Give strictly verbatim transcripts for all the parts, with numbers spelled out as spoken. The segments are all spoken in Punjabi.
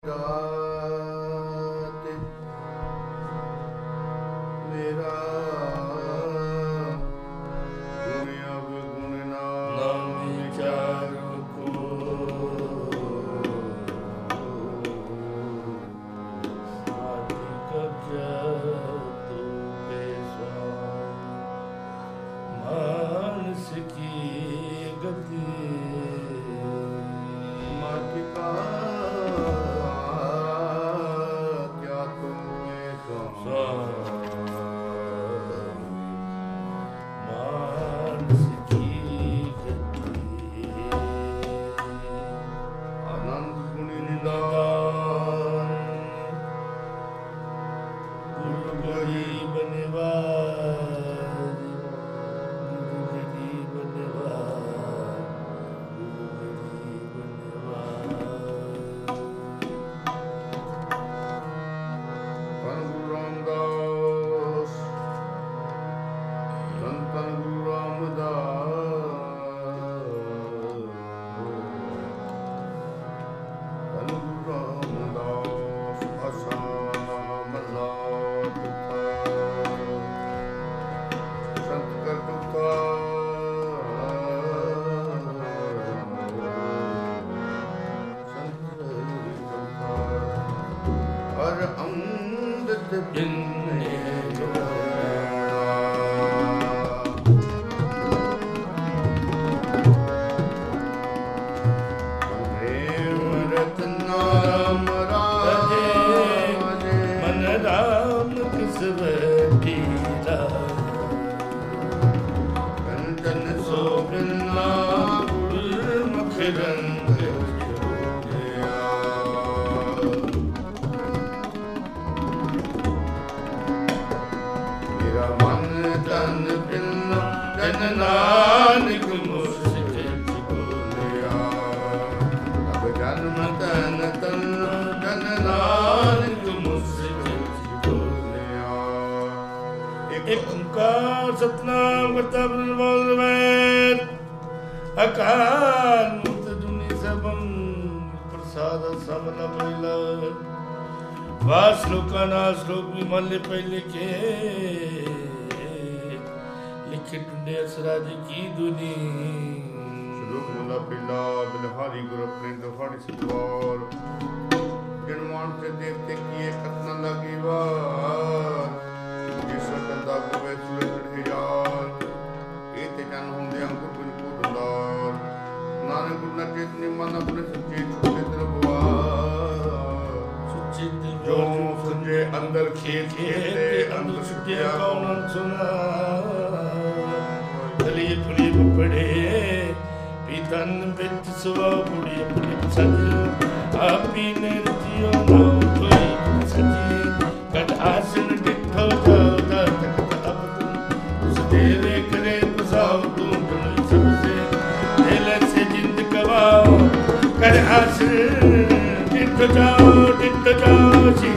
रात मेरा गुण अब गुण नाम विचार को मानस की गति माटिका नानक मुझसे बोलिया अब जन्म तन तन जन नानक मुझसे बोलिया। एक ओंकार सतनाम करता बोल वैद अकाल मूर्त जुनी सबम प्रसाद समन बैला वास लोका ना श्लोक भी मल्ले पहले के लिखे असराज की दुनी श्लोक मुला पिला बिलहारी गुरु अपने दोहाड़ी सतवार जनमान से देवते किए कतना लगी वार जिस कंदा को वे सुलझ यार ये ते जन होंदे अंकुर बिन को दंदार नानक गुरु न चेतनी मन अपने सच्चे छोटे दरबार सुचित जो सुझे अंदर खेत खेते अंदर सुझे कौन सुना फली फली पड़े पीतन बिच सुवा बुढ़ी अपनी सजी आपी ने रचियो ना कोई सजी कट आसन डिठो जाओ तक अब तुम उस देवे करे बसाओ तुम गुण सबसे दिल से जिंद कवाओ कर आसन डिठो जाओ डिठो जाओ जी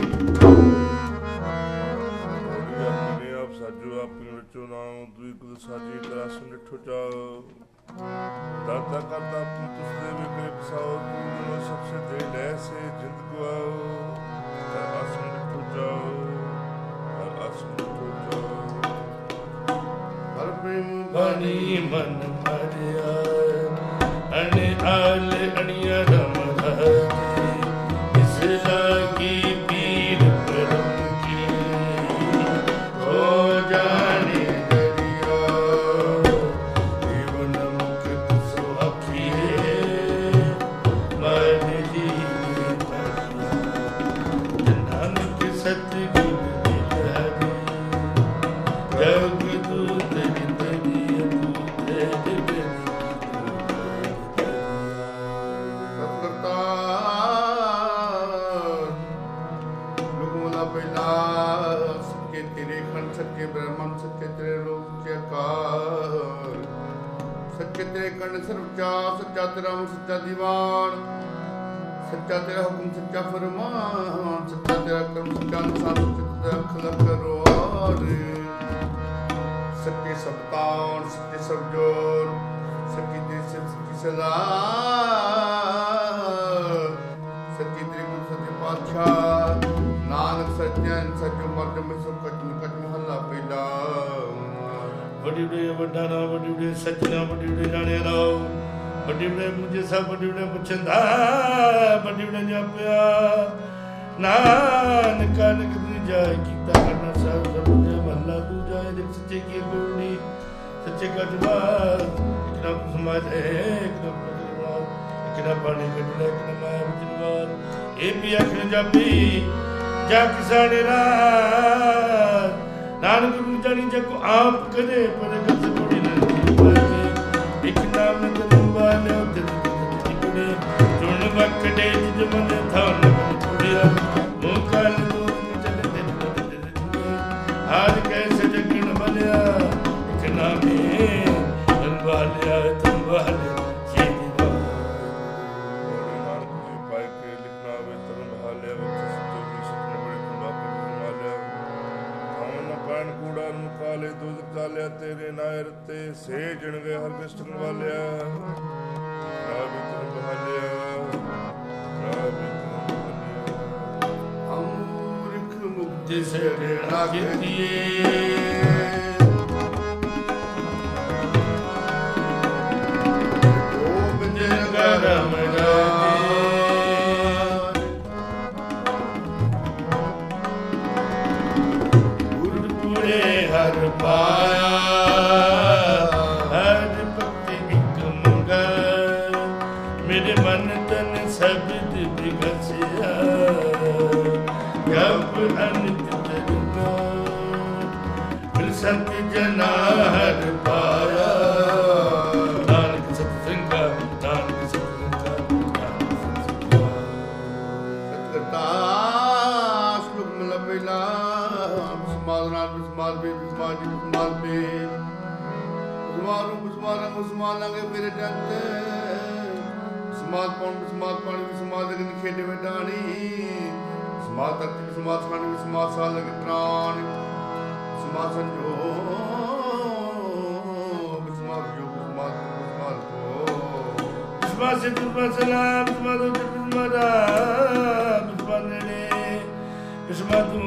साजी करासन डिठो जाओ दादा करता तुझ देवे करे बसाओ तुम सबसे दिल ऐसे जिंद गवाओ कर आसन डिठो जाओ कर आसन डिठो जाओ हर प्रेम बनी मन मरिया अने आल अनिया रम राजे इस लागी पीर परम की हो जाने सच्चे तेरे कर्ण सर्वचा सच्चा तेरा सच्चा दीवान सच्चा तेरा हुक्म सच्चा फरमान सच्चा तेरा कर्म सच्चा अनुसार सच्चा तेरा खलक करवार सच्चे सब तान सच्चे सब जोर सच्ची तेरी सच्ची सलाह सच्ची तेरी गुण सच्चे ਪਾਤਸ਼ਾਹ ਨਾਨਕ ਸੱਚਾ ਸੱਚੋ ਮਰਦ ਮੈਂ ਸੋ ਕਚ ਕਚ ਮਹੱਲਾ ਪਹਿਲਾ ਵੱਡੀ ਵੱਡੇ ਵੱਡਾ ਨਾ ਵੱਡੀ ਵੱਡੇ ਸੱਚਨਾ ਵੱਡੀ ਵੱਡੇ ਜਾਣਿਆ ਰਾਓ ਵੱਡੀ ਵੱਡੇ ਮੁਝੇ ਸਭ ਵੱਡੀ ਵੱਡੇ ਪੁੱਛੰਦਾ ਵੱਡੀ ਵੱਡੇ ਜਾਪਿਆ ਨਾਨਕ ਨਾਨਕ ਦੀ ਜਾਇ ਕੀਤਾ ਕਰਨਾ ਸਭ ਸਭ ਦੇ ਮਹੱਲਾ ਤੂੰ ਜਾਇ ਦੇ ਸੱਚੇ ਕੀ ਗੁਰਨੀ ਸੱਚੇ ਕਾ ਜਵਾਬ ਇਕਨਾ ਸਮਾਜ ਹੈ ਇਕਨਾ ਜਵਾਬ ਇਕਨਾ ਪਾਣੀ ਕੱਢਣਾ ਇਕਨਾ ਮਾਇਆ ਜਵਾਬ ਇਹ ਵੀ ਅਖਰ ਜਾਪੀ ਜਾ ਕਿਸਾਨੇ ਰਾਤ ਨਾਨਕ ਨੂੰ ਜਾਣੀ ਜਕੋ ਆਪ ਕਦੇ ਪਰ ਗਸ ਕੋੜੀ ਨਾ ਪਾਏ ਇੱਕ ਨਾਮ ਜਨਮ ਵਾਲਿਓ ਜਦ ਟਿਕੜੇ ਚੁਣ ਵਕੜੇ ਜਿਜ ਮਨ ਥਾਨ ਕੁੜਿਆ ਮੋਕਲ ਨੂੰ ਚੱਲੇ ਦੇ ਆਜ ਕੈਸੇ ਜਗਣ ਬਲਿਆ ਇੱਕ ਨਾਮੇ ਜਨ ਵਾਲਿਆ ਤਨ ਵਾਲਿਆ ਕਾਲੇ ਦੁੱਧ ਕਾਲਿਆ ਤੇਰੇ ਨਾਇਰ ਤੇ ਸੇਜਣ ਗਏ ਹਰ ਕ੍ਰਿਸ਼ਨ ਵਾਲਿਆ ਰਾਵੀ ਤਨ ਬਹਾਲਿਆ ਰਾਵੀ ਤਨ ਬਹਾਲਿਆ ਅਮੂਰਖ ਮੁਕਤੀ ਸੇ ਰੇਣਾ ਕੀਤੀਏ ਗੋਬਿੰਦ ਗਰਮ ਹਰ ਪਾਇਆ ਹਰ ਭਗਤੀ ਇੱਕ ਮੰਗਲ ਮੇਰੇ ਮਨ ਤਨ ਸਬਦ ਬਿਗਸਿਆ ਜਪ ਅਨਿਤ ਜਨਾ ਮਿਲ ਸੰਤ ਜਨਾ ਹਰ ਪਾਇਆ ਨਾਨਕ ਸਤ ਸੰਗਾ ਨਾਨਕ ਸਤ ਸੰਗਾ ਸਤਿਗੁਰਤਾ ਸ਼ਲੋਕ ਮਹਲਾ ਪਹਿਲਾ ਸਮਾਲ ਨਾਲ ਸਮਾਲ ਬੇ ਸਮਾਲ ਜੀ ਸਮਾਲ ਬੇ ਸਮਾਲ ਨੂੰ ਸਮਾਲ ਨੂੰ ਸਮਾਲ ਲਾਂਗੇ ਮੇਰੇ ਜੰਤ ਸਮਾਲ ਪੌਣ ਸਮਾਲ ਪਾਣੀ ਵੀ ਸਮਾਲ ਲਗਨ ਖੇਡੇ ਵਡਾਣੀ ਸਮਾਲ ਤੱਕ ਵੀ ਸਮਾਲ ਖਾਣੀ ਵੀ ਸਮਾਲ ਸਾਲ ਲਗੇ ਪ੍ਰਾਣ ਸਮਾਲ ਸੰਜੋ ਸਮਾਲ ਜੋ ਸਮਾਲ ਸਮਾਲ ਕੋ ਸਮਾਲ ਸੇ ਤੁਮ ਸਲਾਮ ਸਮਾਲ ਜੋ ਤੁਮਾਰਾ ਸਮਾਲ ਨੇ ਸਮਾਲ ਤੂੰ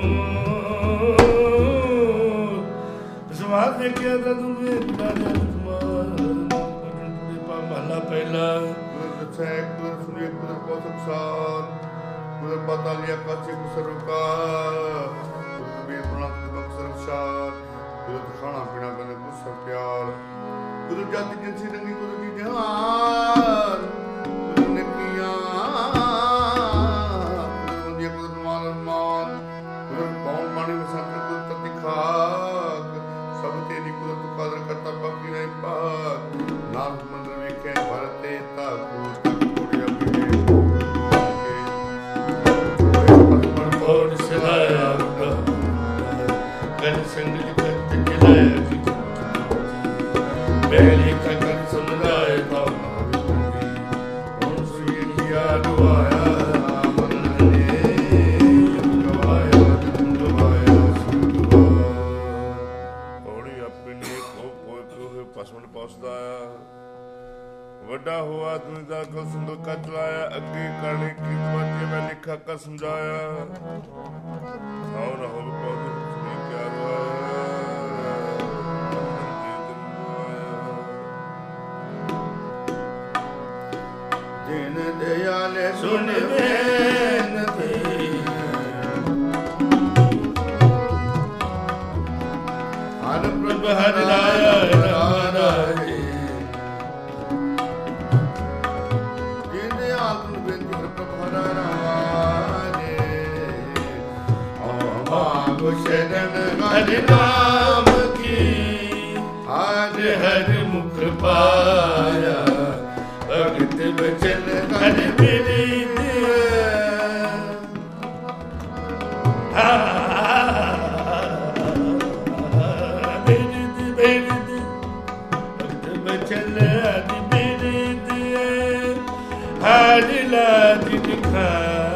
ਸਮਾਲ ਦੇਖਿਆ ਤਾਂ ਤੂੰ ਵੇਖਦਾ ਜਾ ਸਮਾਲ ਪੂਰੇ ਪਾ ਮਹਲਾ ਪਹਿਲਾ ਗੁਰ ਦਸੈ ਗੁਰ ਸੁਨੇ ਗੁਰ ਕੋ ਸੰਸਾਰ ਗੁਰ ਪਤਾ ਲਿਆ ਕਾਛੇ ਕੋ ਸਰਕਾਰ ਗੁਰ ਬੇ ਪ੍ਰਣਾਮ ਦੇ ਸਰਸ਼ਾਰ ਗੁਰ ਖਾਣਾ ਪੀਣਾ ਬਨ ਕੋ ਸਰ ਪਿਆਰ ਗੁਰ ਜਤ ਜਿੰਸੀ ਰੰਗੀ ਗੁਰ ਦੀ ਜਹਾਨ ਗੁਰ ਨੇ ਕੀਆਂ ਗੁਰ ਦੀ ਗੁਰ ਮਾਨ ਮਾਨ ਗੁਰ ਪੌਣ ਮਾਣੀ ਵਸੰਤ ਗੁਰ ਤਤੀ ਖਾਕ ਸਭ ਤੇਰੀ ਕੁਦਰਤ ਕਦਰ ਕਰਤਾ ਬਾਕੀ ਨਹੀਂ ਪਾਕ ਨਾਮ ਮੰਦਰ ਵੇਖੇ ਭਰਤੇ ਤਾਕੂ ਤਕ ਕੁੜਿਆ ਬਿਨੇ ਪਤਮਣ ਕੋੜ ਸਿਲਾਇਆ ਗਨ ਸੰਗਲ ਕਰਤ ਕਿਲਾਇਆ ਬੇਲੀ ਕਕਰ ਸਮਝਾਏ ਤਾਂ ਹੁਣ ਸੁਈ ਕੀਆ ਦੁਆਇਆ ਪਹੁੰਚਦਾ ਆ ਵੱਡਾ ਹੋਆ ਤੂੰ ਦਾ ਕਲ ਸੁੰਦਰ ਕੱਟ ਲਾਇਆ ਅੱਗੇ ਕਰਨੀ ਕੀ ਤਵਾਜੇ ਮੈਂ ਲਿਖਾ ਕਰ ਸਮਝਾਇਆ ਆਉ ਨਾ ਹੋਵੇ ਪੌਦੇ ਸੁਣੀ ਪਿਆਰ ਦਿਨ ਦਿਆਲੇ ਸੁਣ ਬੇਨਤੀ ਹਰ ਪ੍ਰਭ ਹਰ ਲਾਇਆ शरण हर नाम की हर हर मुख पाया भगत बचन हर विनीत विनीत विनीत भगत बचन हर विनीत हर लाज दिखा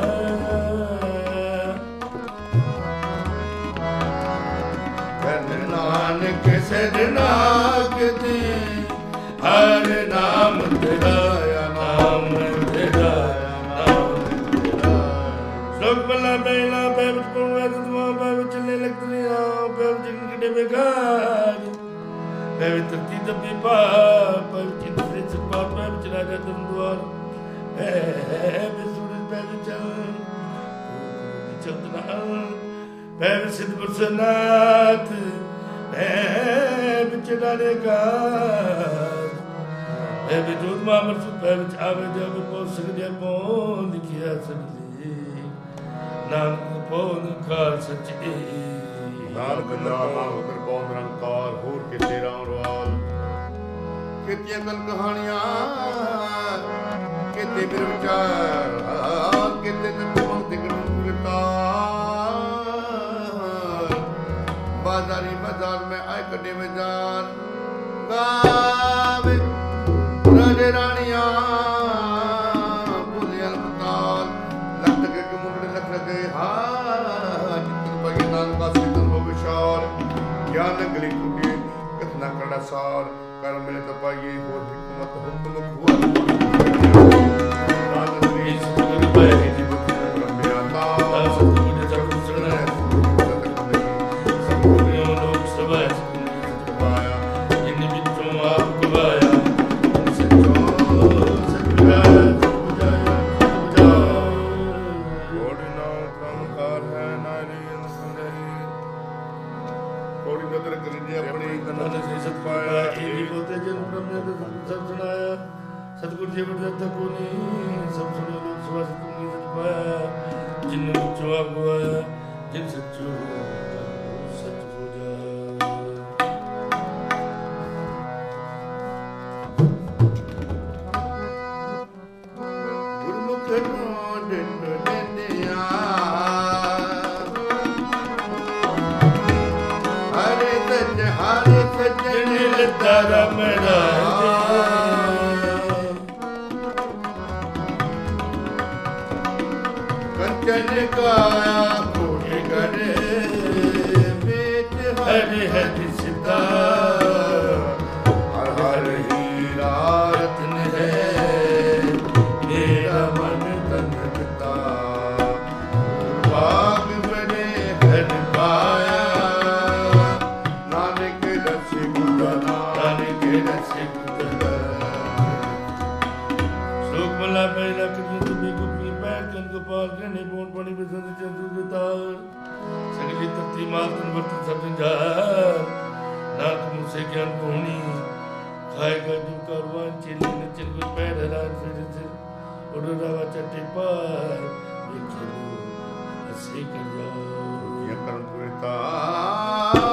नानक सरनाग दी हर नाम तेरा नाम तेरा नाम तेरा श्लोक ਸ਼ਲੋਕ ਬੱਲਾ ਪਹਿਲਾ ਪੈ ਵਿੱਚ ਪਉਣਾ ਤਤਵਾ ਪੈ ਵਿੱਚ ਚੱਲੇ ਲਗਤਰੀਆਂ ਪੈ ਵਿੱਚ ਕਿਡੇ ਬੇਕਾਰ ਪੈ ਵਿੱਚ ਧਰਤੀ ਦੱਬੀ ਪਾ ਪੈ ਵਿੱਚ ਇੰਦਰੇ ਚਪਾ ਪੈ ਵਿੱਚ ਰਾਜਾ ਦੰਦਵਾਰ ਪੈ ਵਿੱਚ ਸੂਰਜ ਪੈ ਵਿੱਚ ਚੰਦਨਾ ਪੈ ਵਿੱਚ ਸਿੱਧ ਬਰਸਨਾਥ ਪੈ ਵਿੱਚ ਡਾਲੇਗਾ ਪੈ ਵਿੱਚ ਉਦਮਾ ਮਰਸੂ ਪੈ ਵਿੱਚ ਆਵੇ ਜਾਵੇ ਪਹੁੰਚ ਸਕਦੇ ਪਹੁੰ ਲਿਖਿਆ ਸਕਦੀ ਨਾਨਕ ਪਹੁੰ ਖਾਲ ਸੱਚੇ ਨਾਨਕ ਨਾਮ ਉਦਰ ਪਹੁੰ ਨਿਰੰਕਾਰ ਹੋਰ ਕਿਤੇ ਰਾਮ ਰਵਾਲ ਕਿਤੇ ਗਲ ਕਹਾਣੀਆਂ ਕਿਤੇ ਮੇਰੇ ਵਿਚਾਰ ਕਿਤੇ ਤਤਮੰ ਤਿਗਣ ਗੁਰਤਾ ਬਾਜ਼ਾਰੀ ਬਾਜ਼ਾਰ ਮੈਂ ਆਏ ਕੱਢੇ ਬਾਜ਼ਾਰ ਗਾਵੇ ਰਾਜੇ ਰਾਣੀਆਂ ਬੋਲੇ ਅਲਪਤਾਲ ਲੱਖ ਕੇ ਮੁੰਡੇ ਲੱਖ ਲਗੇ ਹਾ ਜਿਤਨ ਪਗੇ ਨਾਨਕਾ ਸਿੱਧਨ ਹੋ ਵਿਸ਼ਾਲ ਗਿਆਨ ਗਲੀ ਟੁੱਟੇ ਕਥਨਾ ਕਰੜਾ ਸਾਰ ਕਰ ਮਿਲੇ ਤਾਂ ਪਾਈਏ ਹੋਰ ਹਕਮਤ ਹੁਕਮ ਖੁਆ ਨਾਨਕ ਨੇ ਸੁਰ ਪੈ ਜੀ ਬ੍ਰਹਮਿਆ ਦਾ ਸਤਿਗੁਰੂ ਜਪ ਸੁਣੈ ਸਤਿਗੁਰੂ ਲੋਕ ਸਭਾ ਪਾਇਆ ਜਿਨ ਵਿੱਚੋਂ ਆਪ ਗਵਾਇਆ ਸਤਿਗੁਰੂ ਜੀ ਵਰਦਾ ਕੋ ਨਹੀਂ ਸਭ ਸੁਣੋ ਲੋਕ ਸਭਾ ਸਤਿਗੁਰੂ ਨੇ ਸੱਚ ਪਾਇਆ ਜਿਨ ਵਿੱਚੋਂ ਆਪ ਗਵਾਇਆ ਜਿਨ ਸੱਚੋ ਸੱਚ ਹੋ ਜਾ ਗੁਰਮੁਖ ਨੂੰ ਡੰਡ ਡੰਡਿਆ ਹਰੇ ਸੱਚ ਹਰੇ ਸੱਜਣ ਲੱਤਾਰਾ ਮੇਰਾ ਕੰਚਨ ਕਾਇਆ ਕੋਟੇ ਕਰੇ ਵਿੱਚ ਹਰਿ ਹਰਿ ਸਿੱਧਾ ਹਰ ਹਰ ਹੀਰਾ ਰਤਨ ਹੈ ਮੇਰਾ ਮਨ ਤਨ ਪਿਤਾ ਭਾਗ ਬਨੇ ਹਰਿ ਪਾਇਆ ਨਾਨਕ ਰਸੇ ਗੁਦਾ ਨਾਨਕ ਰਸੇ ਗੁਦਾ ਸ਼ਲੋਕ ਮਲਾ ਪਹਿਲਾ ਕ੍ਰਿਸ਼ਨ ਤੁਮੀ ਗੁਪੀ ਪੈਰ ਚੰਦ ਗੋਪਾਲ ਜਨੇ ਬੋਨ ਪਾਣੀ ਬਸੰਤ ਚੰਦੂ ਗਤਾਰ ਸਗਲੀ ਤਤੀ ਮਾਲ ਤਨ ਵਰਤ ਸਭ ਜੰਜਾਰ ਨਾਨਕ ਮੁਸੇ ਗਿਆਨ ਪੂਣੀ ਖਾਏਗਾ ਜੋ ਕਰਵਾਨ ਚੇਲੇ ਨੇ ਚਿਰ ਕੋ ਪੈਰ ਹਰਾਨ ਫਿਰ ਸਿਰ ਉਡ ਰਾਵਾ ਚੱਟੇ ਪਾਰ ਵੇਖੋ ਅਸੇ ਕਰ ਜਾਓ ਇਹ ਕਰਮ ਪੂਰੇ ਤਾਲ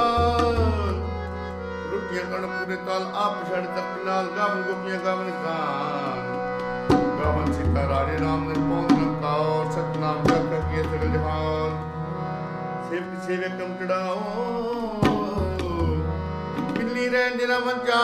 ਰੁਕੀਆਂ ਕਰਨ ਪੂਰੇ ਤਾਲ ਆਪ ਛੜ ਤੱਕ ਨਾਲ ਗਾਵਨ ਗੋਪੀਆਂ ਗਾਵਨ ਕਾਨ ਗਾਵਨ ਸਿੱਖਾ ਰਾਜੇ ਰਾਮ ਨੇ ਪਹੁੰਚ ਕਾਉ ਸਤਨਾਮ ਜਪ ਕੀਏ ਸਗਲ ਜਹਾਨ ਸੇਵਕ ਸੇਵਕ ਕਮ ਚੜਾਓ ਮਿਲਨੀ ਰਹਿਣ ਦੇਣਾ ਮੰਚਾ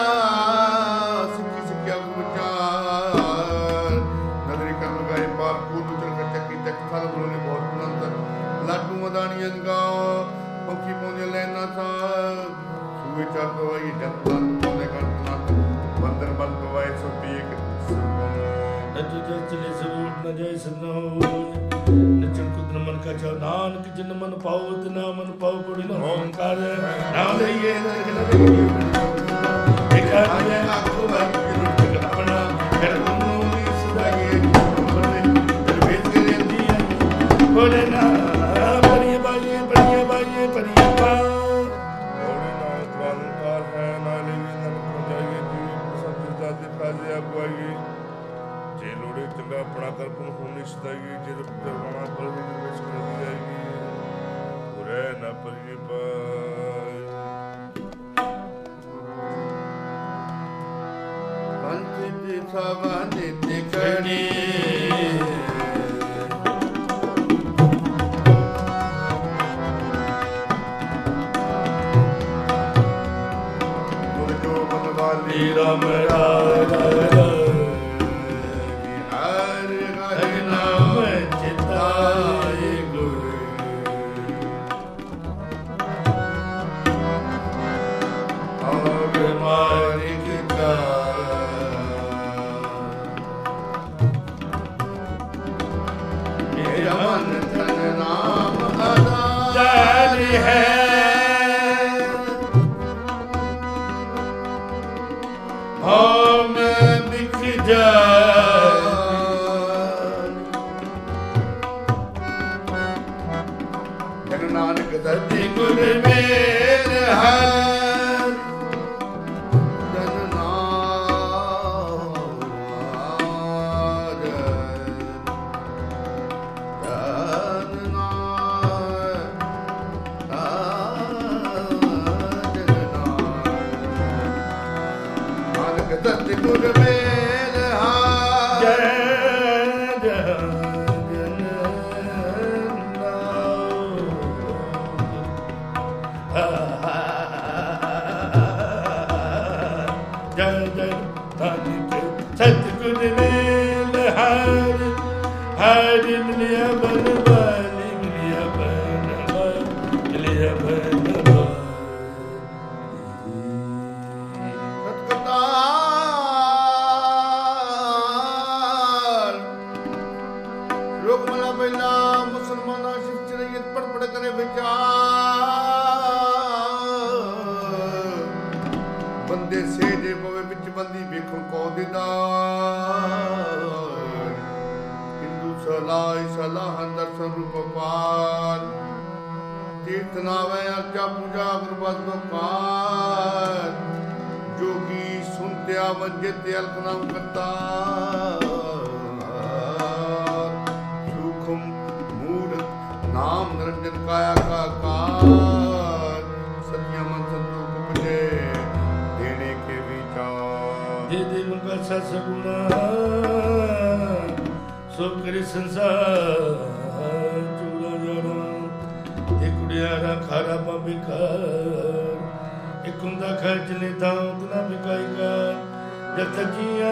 ਸਿੱਖੀ ਸਿੱਖਿਆ ਗੁਰਚਾਰ ਨਦਰੀ ਕਰਨ ਗਾਏ ਪਾਰ ਕੂਦ ਉਤਰ ਕਰ ਚੱਕੀ ਤੱਕ ਫਲ ਬੋਲੇ ਬਹੁਤ ਅਨੰਤ ਲਾਡੂ ਮਦਾਨੀ ਅੰਗਾ ਪੱਖੀ ਪਹੁੰਚ ਲੈਣਾ ਥਾ ਸੂਏ ਚੜ ਪਵਾਈ ਜਨਤਾ ਕੋਨੇ ਕਰਨਾ ਬੰਦਰ ਬੰਦ ਪਵਾਏ ਸੁਪੀ ਇੱਕ ਨਚੂ ਜਲ ਚਲੇ ਸਰੂਟ ਨ ਜਾਏ ਸਨ ਹੋਏ ਨਚਣ ਕੁਦਨ ਮਨ ਕਾ ਚਾ ਨਾਨਕ ਜਿਨ ਮਨ ਪਾਉ ਤਿਨਾ ਮਨ ਪਾਉ ਬੜੀ ਨ ਹੰਕਾਰ ਨਾਮ ਲਈਏ ਨਰਕ ਨ ਲਈਏ ਇੱਕ ਆਜੇ ਆਖੋ ਬਾਈ ਆਪਣਾ ਕਰ ਨੂੰ ਵੀ ਸਦਾਈਏ ਬੋਲੇ ਦਰਵੇਸ਼ ਕਰੇ ਦੀ ਬੋਲੇ ਨਾ ਬੜੀਏ ਬਾਈਏ ਬੜੀਏ ਬਾਈਏ ਬੜੀਏ ਪਾ ਬੋਲੇ ਨਾ ਤਵਾਨਕਾਰ ਹੈ ਨਾ ਲਈਏ ਨਰਕ ਜਾਈਏ ਜੀ ਸਭ ਦਾ ਦਿਖਾ ਦੇ ਅਗਵਾਈਏ ਜੇ ਲੋੜੇ ਚੰਗਾ ਆਪਣਾ ਕਰਪਨ ਹੋਣੀ ਸਦਾਈਏ ਜੇ ਕਰਵਾਣਾ ਪਰ ਵੀ ਨਿਵੇਸ਼ ਕਰਦੀ ਜਾਏਗੀ ਉਰੇ ਨਾ ਪਰਿਏ ਪਾਈ ਪੰਥ ਦੀ ਸਭਾ ਨਿਤ ਕਣੀ ਗੁਰ ਜੋ ਬਨਵਾਲੀ ਰਾਮ ਰਾਜ ਧੰਨ ਨਾਨਕ ਧਰਤੀ ਗੁਰ ਮੇਲ ਹਰ ਧੰਨ ਨਾਮ ਧੰਨ ਨਾਨਕ ਧਰਤੀ ਗੁਰ ਮੇਲ ਹਰ ਜੈ ਜੈ सतगुर मेल हर हर मिलिया बन वाली मिलिया बन मिलिया बन ਸਤਿਕਾਰ ਲੋਕ ਮਲਾ ਪਹਿਲਾ ਮੁਸਲਮਾਨਾਂ ਸਿਰ ਚੜ੍ਹਈਏ ਪੜ ਪੜ ਕਰੇ ਵਿਚਾਰ ਬੰਦੇ ਸੇਜੇ ਪਵੇ ਵਿੱਚ ਬੰਦੀ ਵੇਖਣ ਕੋ ਦੀਦਾਰ ਹਿੰਦੂ ਸਲਾਹ ਸਲਾਹ ਦਰਸ਼ਨ ਰੂਪ ਪਾਲ ਤੀਰਥ ਨਾਵੇ ਅਰਜਾ ਪੂਜਾ ਗੁਰਬਤ ਲੋਕਾਰ जोगी सुनत्या वंजित अलख नाम करता सूखम मूर्त नाम निरंजन काया का कार सत्य मन संतोष उपजे देने के विचार जे देव का ससगुणा सो करे संसार चूड़ा जाना ते कुड़ियारा खारा बिकार एक हुंदा खर्च लेता उतना बिकाएगा जब तक जिया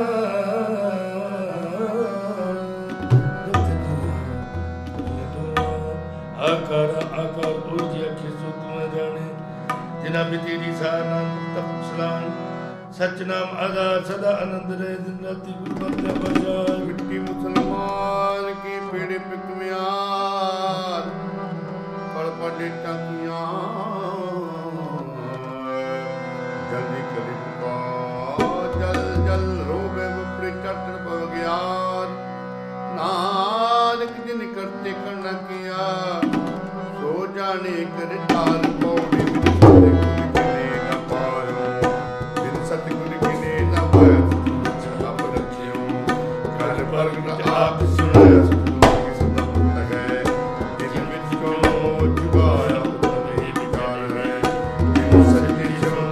आकार आकार उर्जी अखी सो तुम्हें जाने जिना भी तेरी सार नाम तप सलाम सच नाम आधार सदा आनंद रहे दिन राति गुरु बंदे बजाय मिट्टी मुसलमान की पेड़े पिकमियार पड़ पड़े टाकियां जल्दी करी पुकार जल जल रोबे बपड़े चटन पव ज्ञान नानक जिन करते करना किया सो जाने कर तार पौड़ी सतगुर किने न पायो बिन सतगुर किने न पायो अब रखियो कर वर्ग न आप सुने सतगुर की सदा लगे दिन विच को जुगाया उतरे विचार है बिन सतगुर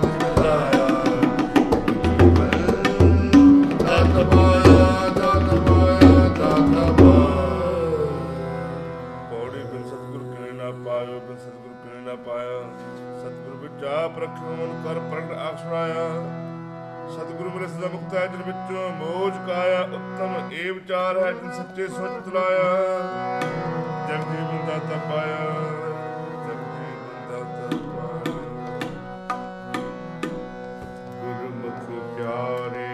ਆਪ ਰੱਖਿਓ ਮਨ ਕਰ ਪ੍ਰਗਟ ਆਖ ਸੁਣਾਇਆ ਸਤਿਗੁਰੂ ਮੇਰੇ ਸਦਾ ਮੁਕਤ ਹੈ ਜਿਨ ਵਿੱਚੋਂ ਮੋਜ ਕਾਇਆ ਉੱਤਮ ਇਹ ਵਿਚਾਰ ਹੈ ਜਿਨ ਸੱਚੇ ਸੋਚ ਤਲਾਇਆ ਜਗ ਜੀਵਨ ਦਾਤਾ ਪਾਇਆ ਜਗ ਜੀਵਨ ਦਾਤਾ ਪਾਇਆ ਗੁਰਮੁਖ ਪਿਆਰੇ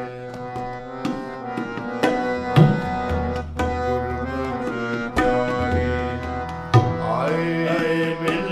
ਗੁਰਮੁਖ ਪਿਆਰੇ ਆਏ ਆਏ ਮਿਲ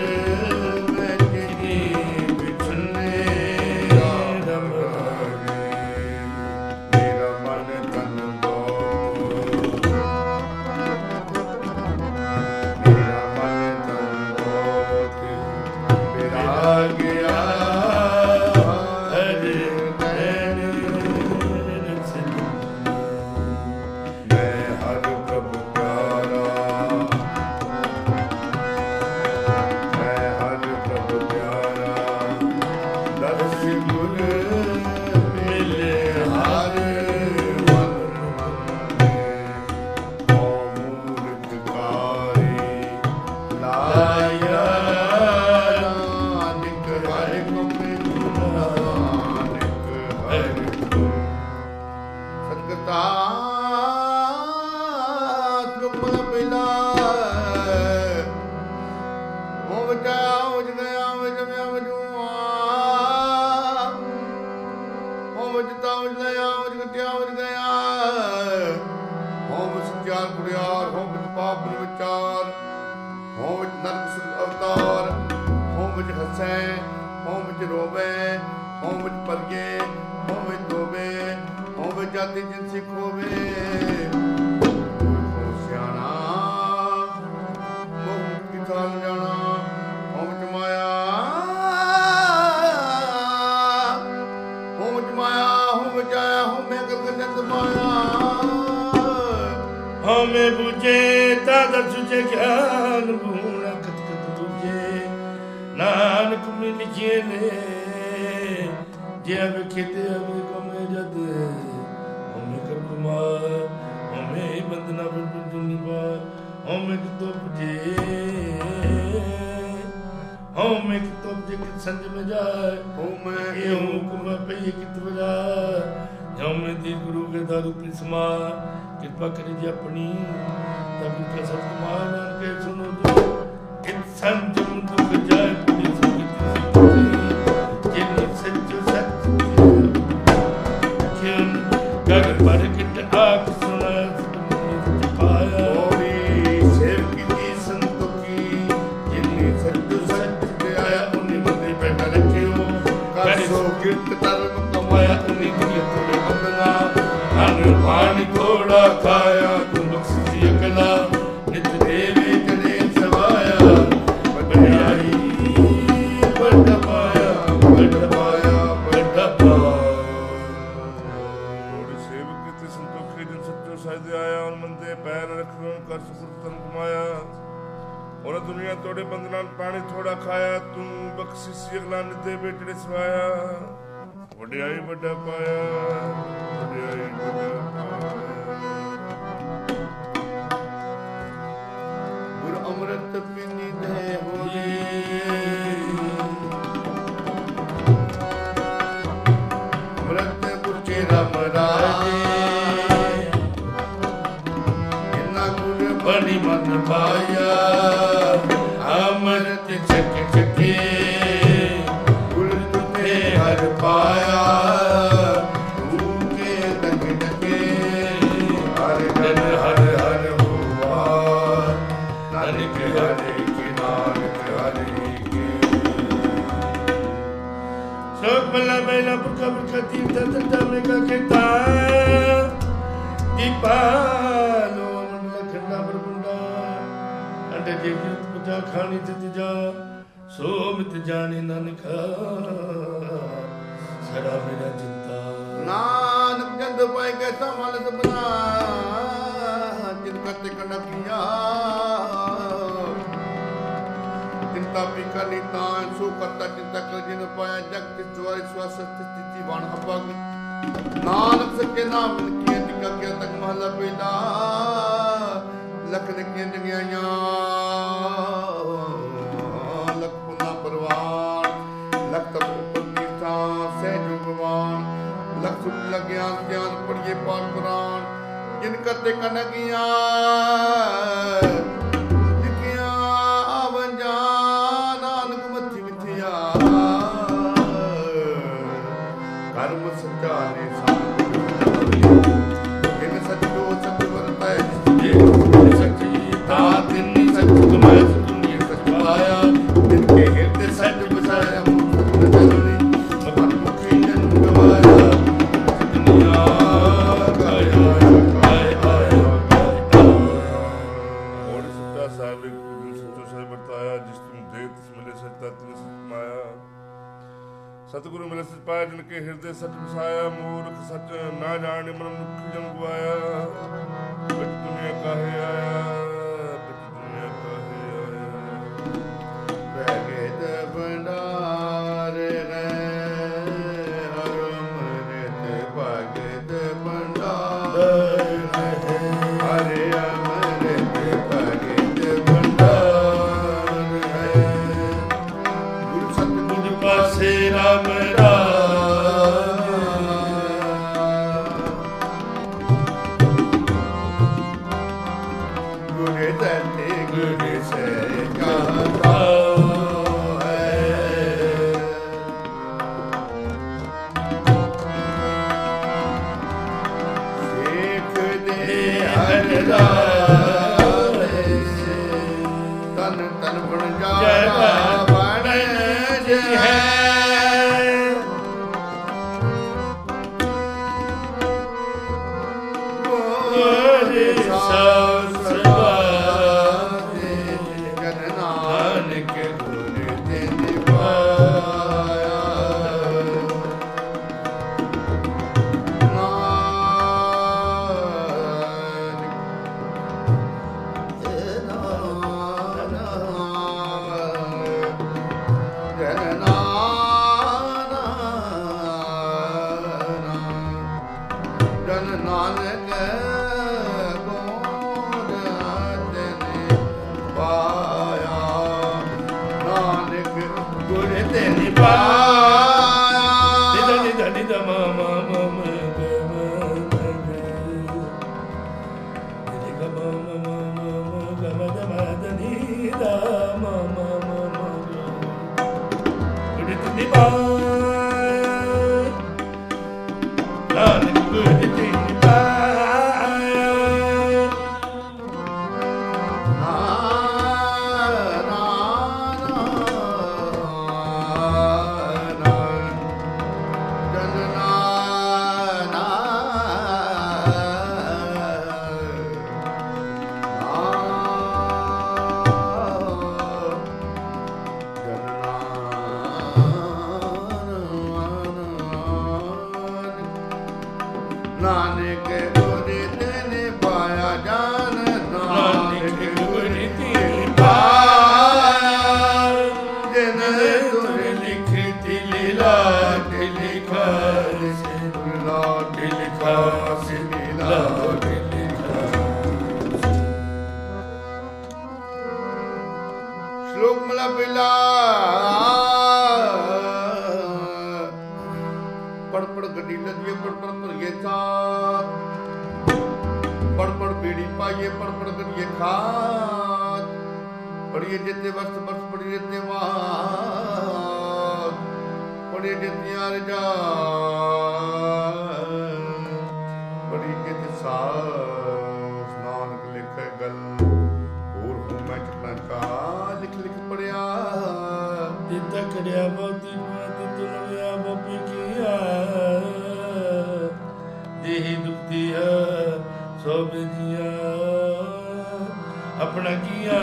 ਸਿਆਣਾ ਮੁਕਤ ਕੀ ਥਾਲ ਜਾਣ ਦੂਜੇ ਗਿਆਨ ਬੂਣਾ ਕਤ ਕਤ ਦੂਜੇ ਨਾਨਕ ਮਿ ਲਿਖੇ ਨੇ ਜੇ ਵੇਖੇ ਤੇ ਅਵੇ ਕਮੇ ਜਦ ਹਮੇ ਕਰ ਕੁਮਾਰ ਹਮੇ ਬੰਦਨਾ ਬਿਨ ਦੁਨੀਵਾ ਹਮੇ ਕਿਤੋਂ ਪੁਜੇ ਹਮੇ ਕਿਤੋਂ ਪੁਜੇ ਕਿ ਸੰਜ ਮੇ ਜਾਏ ਹਮੇ ਇਹ ਹੁਕਮ ਪਈ ਕਿਤ ਵਜਾ ਹਮੇ ਦੀ ਗੁਰੂ ਕੇ ਦਾਰੂ ਪਿਸਮਾ ਕਿਰਪਾ ਕਰੀ ਜੀ ਆਪਣੀ ਤਬ ਕੇ ਸਤ ਕੁਮਾਰ ਨਾਮ ਕੇ ਸੁਨੋ ਜੋ ਕਿਤ ਸੰਜਮ ਦੁਖ ਜਾਏ ਪੁਰੀ ਸੁਖੀ ਜਿਨ ਸੱਚ ਸੱਚ ਕਿਨ ਗਗਨ ਪਰ ਕਿਟ ਆਖ ਸੁਣਾ ਪਾਇਆ ਹੋਰੀ ਸੇਵ ਕੀਤੀ ਸੰਤੋਖੀ ਜਿਨ ਸੱਚ ਸੱਚ ਆਇਆ ਉਨੀ ਮੰਦੇ ਬੈਠਾ ਰੱਖਿਓ ਕਰ ਸੋ ਕਿਰਤ ਧਰਮ ਕਮਾਇਆ ਉਨੀ ਦੁਨੀਆ ਤੋੜੇ ਬੰਦਨਾ ਅਨ ਪਾਣੀ ਥੋੜਾ ਖਾਇਆ ਤੂੰ ਬਖਸ਼ੀ ਅਕਲਾ ਨਿਤ ਦੇਵੇ ਕਦੇ ਸਵਾਇਆ ਬੜਾਈ ਵੱਡਾ ਪਾਇਆ ਵੱਡਾ ਪਾਇਆ ਵੱਡਾ ਪਾਇਆ ਹੋਰੀ ਸੇਵ ਕੀਤੀ ਸੰਤੋਖੀ ਜਿਨ ਸੱਚੋ ਸਜਦੇ ਆਇਆ ਔਰ ਮੰਦੇ ਪੈਰ ਰੱਖਣ ਕਰ ਸੁਖਰ ਤਨ ਕਮਾਇਆ ਔਰ ਦੁਨੀਆ ਤੋੜੇ ਬੰਦਨਾ ਪਾਣੀ ਥੋੜਾ ਖਾਇਆ ਤੂੰ ਬਖਸ਼ੀ ਅਕਲਾ ਨਿਤ ਦੇਵੇ ਕਦੇ ਸਵਾਇਆ ਵਡਿਆਈ ਵੱਡਾ ਪਾਇਆ ਵਡਿਆਈ ਵੱਡਾ ਪਾਇਆ ਗੁਰ ਅੰਮ੍ਰਿਤ ਪੀਨੀ ਦੇ ਹੋਈ ਅੰਮ੍ਰਿਤ ਗੁਰਚੇ ਰਾਮ ਰਾਜੇ ਇਨਾ ਗੁਰ ਬੜੀ ਮਨ ਪਾਇਆ ਅੰਮ੍ਰਿਤ ਛਕ ਛਕੇ ਗੁਰ ਤੁਮੇ ਹਰ ਪਾਇਆ ਤੂੰ ਕੇ ਤਕ ਤਕੇ ਹਰ ਜਨ ਹਰ ਹਰ ਹੋਵਾ ਨਾਨਕ ਹਰੇ ਕੀ ਨਾਨਕ ਹਰੇ ਕੀ ਸੋਕ ਮਲਾ ਮੈਲਾ ਪੁਰਖਾ ਪੁਰਖਾ ਤੀਰਥ ਤਟਾ ਮੇਗਾ ਖੇਤਾ ਦੀਪਾਲੋ ਮੰਡਲ ਖੰਡਾ ਬਰਬੁੰਡਾ ਅੰਡੇ ਜੇ ਜੁਤ ਪੁਜਾ ਖਾਣੀ ਤਿਤ ਜਾ ਸੋ ਮਿਤ ਜਾਣੇ ਨਾਨਕਾ ਸਦਾ ਮੇਰਾ ਚਿੰਤਾ ਨਾਨਕ ਜੰਦ ਪਾਇ ਕੇ ਸਮਲ ਸਬਨਾ ਜਿਨ ਕਰਤੇ ਕਣਕੀਆਂ ਚਿੰਤਾ ਵੀ ਕਰਨੀ ਤਾਂ ਸੋ ਕਰਤਾ ਚਿੰਤਾ ਕਰ ਜਿਨ ਪਾਇਆ ਜਗ ਤੇ ਜਵਾਰੀ ਸਵਾਸ ਸਥਿਤੀ ਵਣ ਅਪਗ ਨਾਨਕ ਸਕੇ ਨਾਮ ਲਿਖਿਆ ਟਿਕਾ ਕੇ ਤਕ ਮਹਲਾ ਪੈਦਾ ਲਖ ਲਿਖੀਆਂ ਜਗਿਆਈਆਂ ਲਖ ਪੁਨਾ ਪਰਵਾਨ ਲਖ ਤਪ ਉਪਰ ਤੀਰਥਾਂ ਸਹਿਜ ਭਗਵਾਨ ਲਖ ਸੁਖ ਲਗਿਆ ਗਿਆਨ ਪੜੀਏ ਪਾਠ ਪੁਰਾਣ ਜਿਨ ਕਰਤੇ ਕਨਗੀਆਂ ਲਿਖਿਆ ਆਵੰਜਾ ਨਾਨਕ ਮੱਥੀ ਮਿਥਿਆ ਕਰਮ ਸੱਚਾ ਨੇ ਜਿਨ ਸੱਚੋ ਸੱਚ ਵਰਤੈ ਜੇ ਸੱਚੀ ਤਾ ਤਿੰਨੀ ਸੱਚ ਕਮਾਇ ਦੁਨੀਆ ਸੱਚ ਪਾਇਆ ਜਿਨ ਕੇ ਹਿਰਦੇ ਸੱਚ ਬਸਾਇਆ ਮੁਕਤੀ ਮਨ ਮੁਖੀ ਜਨ ਗਵਾਇਆ ਦੁਨੀਆ ਕਾਇਆ ਆਏ ਆਏ ਔਰ ਸੱਚਾ ਸਾਹਿਬ ਸੱਚੋ ਸਾਹਿਬ ਵਰਤਾਇਆ ਜਿਸ ਤੁਮ ਦੇ ਤਿਸ ਮਿਲੇ ਸੱਚਾ ਤਿਸ ਮਾਇਆ ਸਤਿਗੁਰੂ ਮਿਲੇ ਸਚ ਪਾਇਆ ਜਿਨ ਕੇ ਹਿਰਦੇ ਸੱਚ ਵਸਾਇਆ ਮੂਰਖ ਸੱਚ ਨਾ ਜਾਣੇ ਮਨ ਮੁਖ ਜਨ ਗਵਾਇਆ ਬਿਚ ਦੁਨੀਆ ਕਾਹੇ ਆਇਆ ਬਿਚ ਦੁਨੀਆ ਕਾਹੇ ਆਇਆ ਭਗਤ ਭੰਡਾਰ ਹੈ ਹਰ ਅੰਮ੍ਰਿਤ ਭਗਤ ਭੰਡਾਰ ਹਰੇ ਅੰਮ੍ਰਿਤ ਭਗਤ ਭੰਡਾਰ ਹੈ ਗੁਰੂ ਸਤਿਗੁਰ ਪਾਸੇ ਰਾਮ ਰਾਮ ਗੁਰੇ ਤੇ ਗੁਰੇ ਸੇ ਕਹਤਾ ਸੇਖ ਦੇ ਹਰ ਹਰ ਰਾਮ ਤਨ ਤਨ ਬਣ ਜੈ ਜਾ ਬਣ ਜੀ ਹੈ ਗੋਰੇ ਸਾਸ ਸਵਾਰੇ ਜਨ ਨਾਨਕ ਗੁਰ ਤੇ ਨਿਵਾਇਆ ਨਾਨਕ ਪਾਇਆ ਨਾਨਕ ਗੁਰ ਤੇ ਨਿਭਾਇਆ ਨਿਦਾ ਨਿਦਾ ਨਿਦਾ ਮਾ ਮਾ ਮਾ ਮਾ ਨਾਨਕ ਗੁਰ ਤੇ ਨਿਭਾਇਆ ਜਾਨ ਨਾਨਕ ਗੁਰ ਤੇ ਪਾਇਆ ਜਿਨ ਤੁਰ ਲਿਖਤੀ ਲੀਲਾ ਤੇ ਲਿਖਾ ਸੇ ਲੀਲਾ ਤੇ ਲਿਖਾ ਸੇ ਲੀਲਾ ਤੇ ਲਿਖਾ। ਸ਼ਲੋਕ ਮਲਾ ਪਹਿਲਾ ਪੜ ਪੜ ਗੱਡੀ ਲੱਦੀਏ ਪੜ ਪੜ ਭਰੀਏ ਸਾਥ ਪੜ ਪੜ ਬੀੜੀ ਪਾਈਏ ਪੜ ਪੜ ਕਰੀਏ ਖਾਤ ਪੜੀਏ ਜਿੱਤੇ ਵਕਤ ਬਰਸ ਪੜੀਏ ਤੇ ਵਾਤ ਪੜੀਏ ਜਿੱਤਿਆਂ ਰਜਾ ਪੜੀ ਜਿੱਤ ਸਾਸ ਨਾਨਕ ਲਿਖੇ ਗੱਲ ਹੋਰ ਹੂੰ ਮੈਂ ਚਟਨਾ ਕਾ ਲਿਖ ਲਿਖ ਪੜਿਆ ਦਿੱਤਾ ਕੜਿਆ ਬਹੁਤੀ ਬਾਤ ਤੁਲਵਿਆ ਬੱਪੀ ਕੀਆ ਦੇਹੀ ਦੁਖਦੀਆ ਸੋ ਬਿਜੀਆ ਆਪਣਾ ਕੀਆ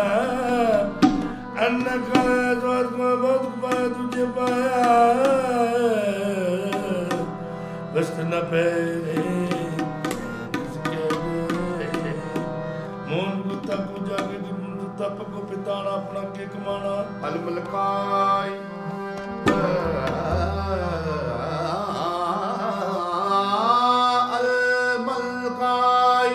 ਅੰਨ ਖਾਇਆ ਸਵਾਦ ਕਮਾ ਬਹੁਤ ਪਾਇਆ ਤੁਝੇ ਪਾਇਆ ਬਸਤ ਨ ਪੈਰੇ ਮੋਨ ਗੁੱਤਾ ਕੋ ਜਾਗੇ ਗੁਰੂ ਤਪ ਕੋ ਪਿਤਾਣਾ ਆਪਣਾ ਕੇ ਕਮਾਣਾ ਅਲ ਮਲਕਾਈ ਅਲ ਮਲਕਾਈ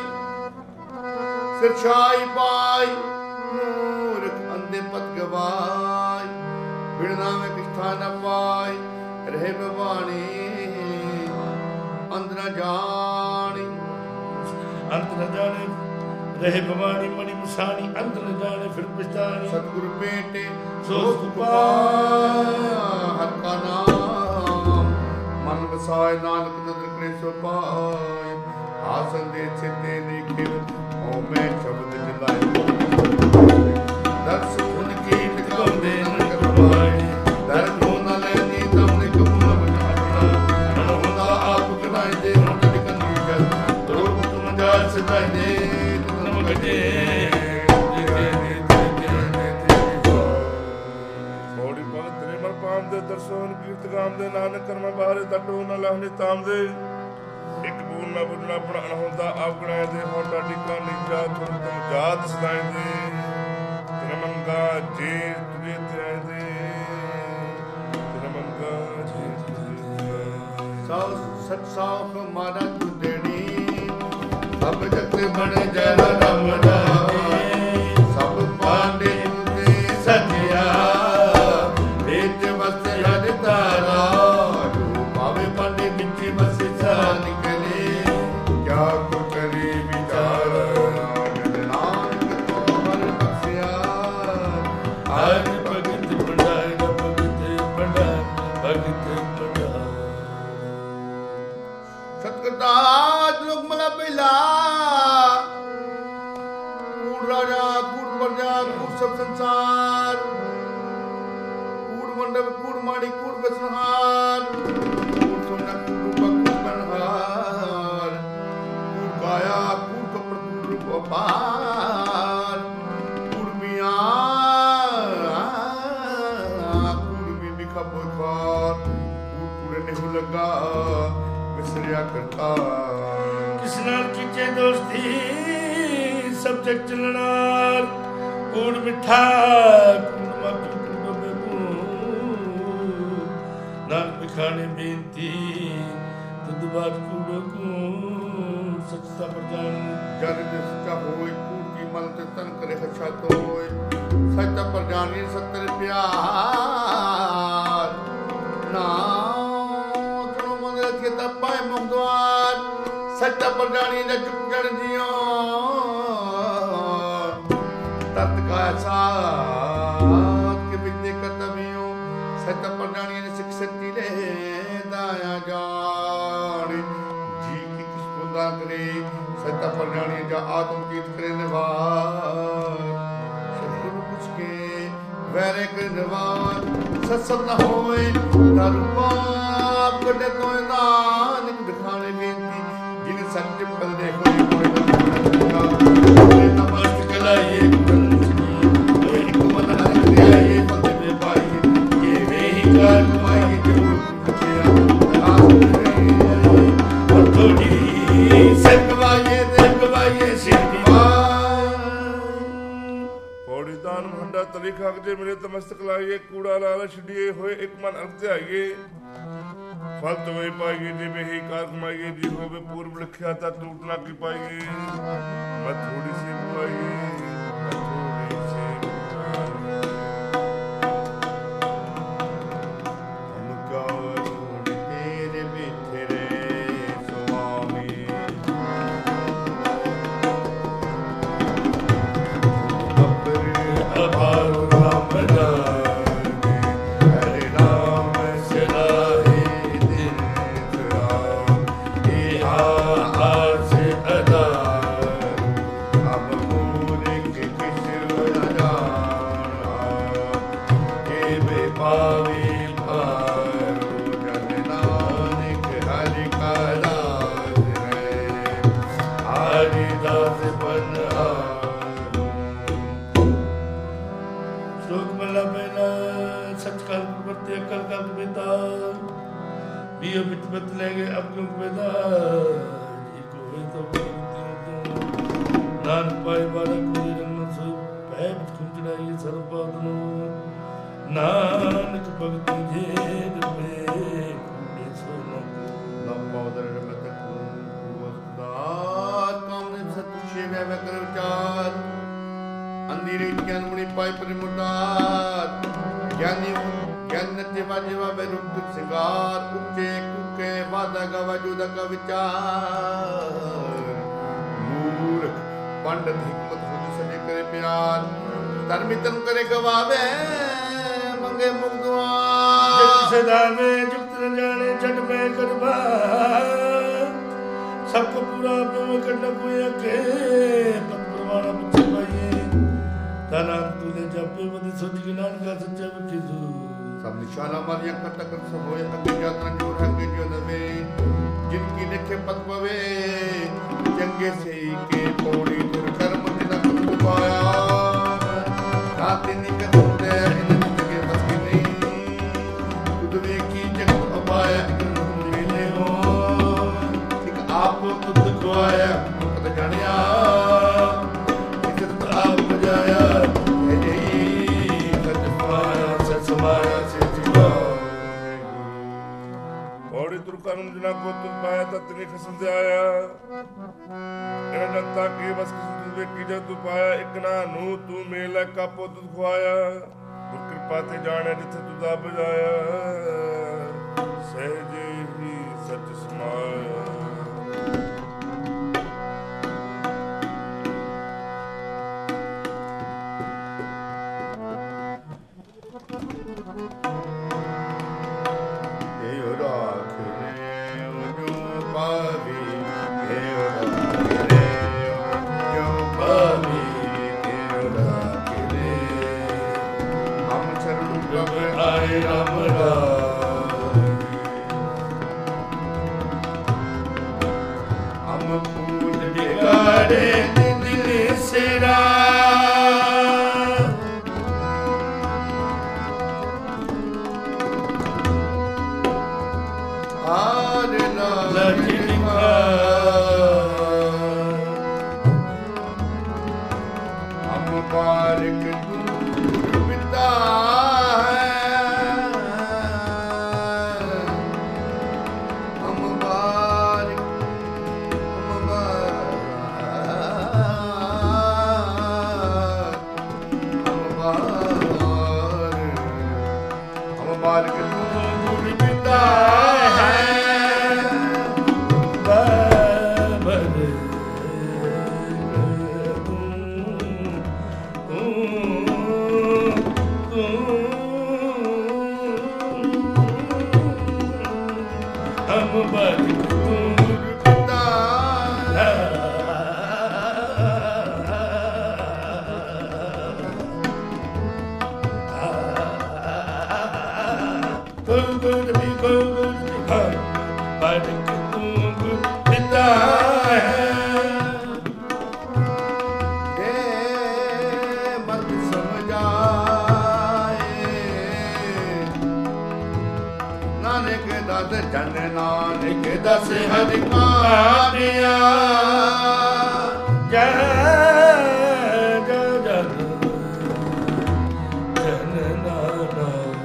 ਸਿਰਛਾਈ ਪਾਈ ਮੂਰਖ ਅੰਦੇ ਪਤ ਗਵਾਈ ਬਿੜਨਾ ਮੈਂ ਕਿਸ਼ਥਾ ਨ ਪਾਈ ਰਹੇ ਬਵਾਣੀ ਅੰਦਰ ਜਾਣੀ ਅੰਤ ਨ ਜਾਣੇ ਰਹੇ ਭਵਾਨੀ ਮਣੀ ਮਸਾਣੀ ਅੰਤ ਨ ਜਾਣੇ ਫਿਰ ਪਛਤਾਣੀ ਸਤਿਗੁਰ ਭੇਟੇ ਸੋ ਸੁਖ ਪਾਇਆ ਹਰ ਕਾ ਨਾਮ ਮਨ ਵਸਾਏ ਨਾਨਕ ਨਦਰ ਕਰੇ ਸੋ ਪਾਏ ਆਸਨ ਦੇ ਛਿਤੇ ਲਿਖੇ ਓ ਮੈਂ ਸ਼ਬਦ ਜਲਾਏ ਦਰਸ ਸੁਨ ਕੀ ਟਿਕਾਉਂਦੇ ਨ ਕਰਵਾਏ ਦਰ ਕੋ ਨ ਲੈਨੀ ਤਮਨੇ ਕਬੂਲ ਬਣਾ ਹੁੰਦਾ ਆਪ ਕਢਾਈ ਦੇ ਹੁਣ ਟਿਕਨੀ ਜਲ ਰੂਪ ਤੁਮ ਜਾ ਸਦਾਈ ਦੇ ਤੁਮ ਗਜੇ ਮੋੜੀ ਭਗਤ ਤੇਰੇ ਮਨ ਪਾਮ ਦੇ ਦਰਸ਼ਨ ਕੀਰਤ ਗਾਮ ਦੇ ਨਾਨਕ ਕਰਮ ਬਾਹਰੇ ਤਟੋ ਨ ਲਹਨੇ ਤਾਮ ਦੇ ਇੱਕ ਬੂਲ ਨਾ ਬੁੱਝਣਾ ਆਪਣਾ ਅਣਹੋਂਦਾ ਆਪ ਗਣਾਏ ਦੇ ਹੁਣ ਟਾਡੀ ਕਾ ਨੀਚਾ ਤੁਰ ਤੁਮ ਜਾਤ ਸਦਾਈ ਦੇ ਤੇਰੇ ਮੰਗਾ ਜੇ ਤੁਰੇ ਤੇ ਦੇ ਤੇਰੇ ਮੰਗਾ ਜੇ ਤੁਰੇ ਸੌ ਸਤ ਸੌਖ ਮਾਰਾ ਤੁਦੜੀ ਸਭ ਜਗਤ ਬਣ ਜੈ ਰਾਮ ਨਾਮੇ ਸਭ ਪਾਂਡੇ ਤੇ ਸਜਿਆ ਵਿੱਚ ਵਸ ਹਰ ਤਾਰਾ ਜੋ ਪਾਵੇ ਪਾਂਡੇ ਵਿੱਚ ਵਸ ਸਾ ਨਿਕਲੇ ਕਿਆ ਕੋ ਕਰੇ ਵਿਚਾਰ ਜਨ ਨਾਨਕ ਤੋਂ ਹਰ ਬਖਸ਼ਿਆ ਹਰ ਭਗਤ ਬਣਾਏ ਭਗਤ ਬਣਾ ਭਗਤ ਬਣਾ ਸਤਿਗੁਰਦਾਸ ਲੋਕ ਮਲਾ ਪਹਿਲਾ ਕੂੜ ਰਾਜਾ ਕੂੜ ਪ੍ਰਜਾ ਕੂੜ ਸਭ ਸੰਸਾਰ ਕੂੜ ਮੰਡਪ ਕੂੜ ਮਾੜੀ ਕੂੜ ਬਸਨਹਾਰ ਕੂੜ ਸੋਨਾ ਕੂੜ ਰੂਪਾ ਕੂੜ ਬਨਹਾਰ ਕੂੜ ਕਾਇਆ ਕੂੜ ਕਪੜ ਕੂੜ ਰੂਪ ਅਪਾਰ ਕੂੜ ਮੀਆਂ ਕੂੜ ਵੀ ਲਿਖਾ ਬੁਖਾਰ ਕੂੜ ਕੂੜੇ ਨਹੀਂ ਲੱਗਾ ਵਿਸਰਿਆ ਕਰਤਾ ਕਿਸ ਨਾਲ ਕੀਤੇ ਦੋਸਤੀ ਸਭ ਜਗ ਚਲਣਾਰ ਕੂੜ ਮਿੱਠਾ ਕੂੜ ਮੱਕੀ ਕੂੜ ਬੇਬੂ ਨਾਮ ਬਿਖਾਣੇ ਬੇਨਤੀ ਤੁਧ ਬਾਤ ਕੂੜ ਕੂ ਸੱਚਾ ਪ੍ਰਜਾਨ ਜਨ ਜਿਸ ਕਾ ਹੋਏ ਕੂੜ ਕੀ मल ते तन करे खचा तोय सच पर जानी सतर प्यार ना तनो मन रखे त पाए मुगद्वार सच पर जानी न चुक जण जियो तत का साथ के बिजने कतमियो सच पर जानी ने सिख सती ले दाया जान जी की किस बुंदा करे सत्ता पर जाने जा आत्म कीत करे निवार सतगुरु कुछ के वैरे करे निवार सत्संग न होए दारू पाप कटे तो नानक दिखाने बेनती जिन सत्य पल देखो कोई न नमस्त कलाए कुंजी एक मन हर दिया ये पल में पाई ये वे ही कार कमाई जो पौड़ी दान भंडा तली खाक जे मिले तमस्तक लाइए कूड़ा लाल छड़िए होए एक मन अर्थ आइए फल तो वही पाइए जे में ही कार कमाइए जी हो बे पूर्व लिखा था टूटना की पाइए मत थोड़ी सी बुआइए थोड़ी सी Ah ਮਾਲਕ ਤੂੰ ਗੁਰ ਪਿਤਾ ਹੈ ਬਾਬਰ ਹਮ ਬਾਲਕ ਤੂੰ ਗੁਰ ਪਿਤਾ ਗੁਰ ਵੀ ਗੁਰ ਹਰ ਬਾਲਕ ਤੂੰ ਗੁਰ ਪਿਤਾ ਹੈ ਦੇ ਮਤ ਸਮਝਾਏ ਨਾਨਕ ਦਸ ਜਨ ਨਾਨਕ ਦਸ ਹਰਿ ਕਾਰਿਆ ਜੈ ਜੈ ਜਨ ਜਨ ਨਾਨਾ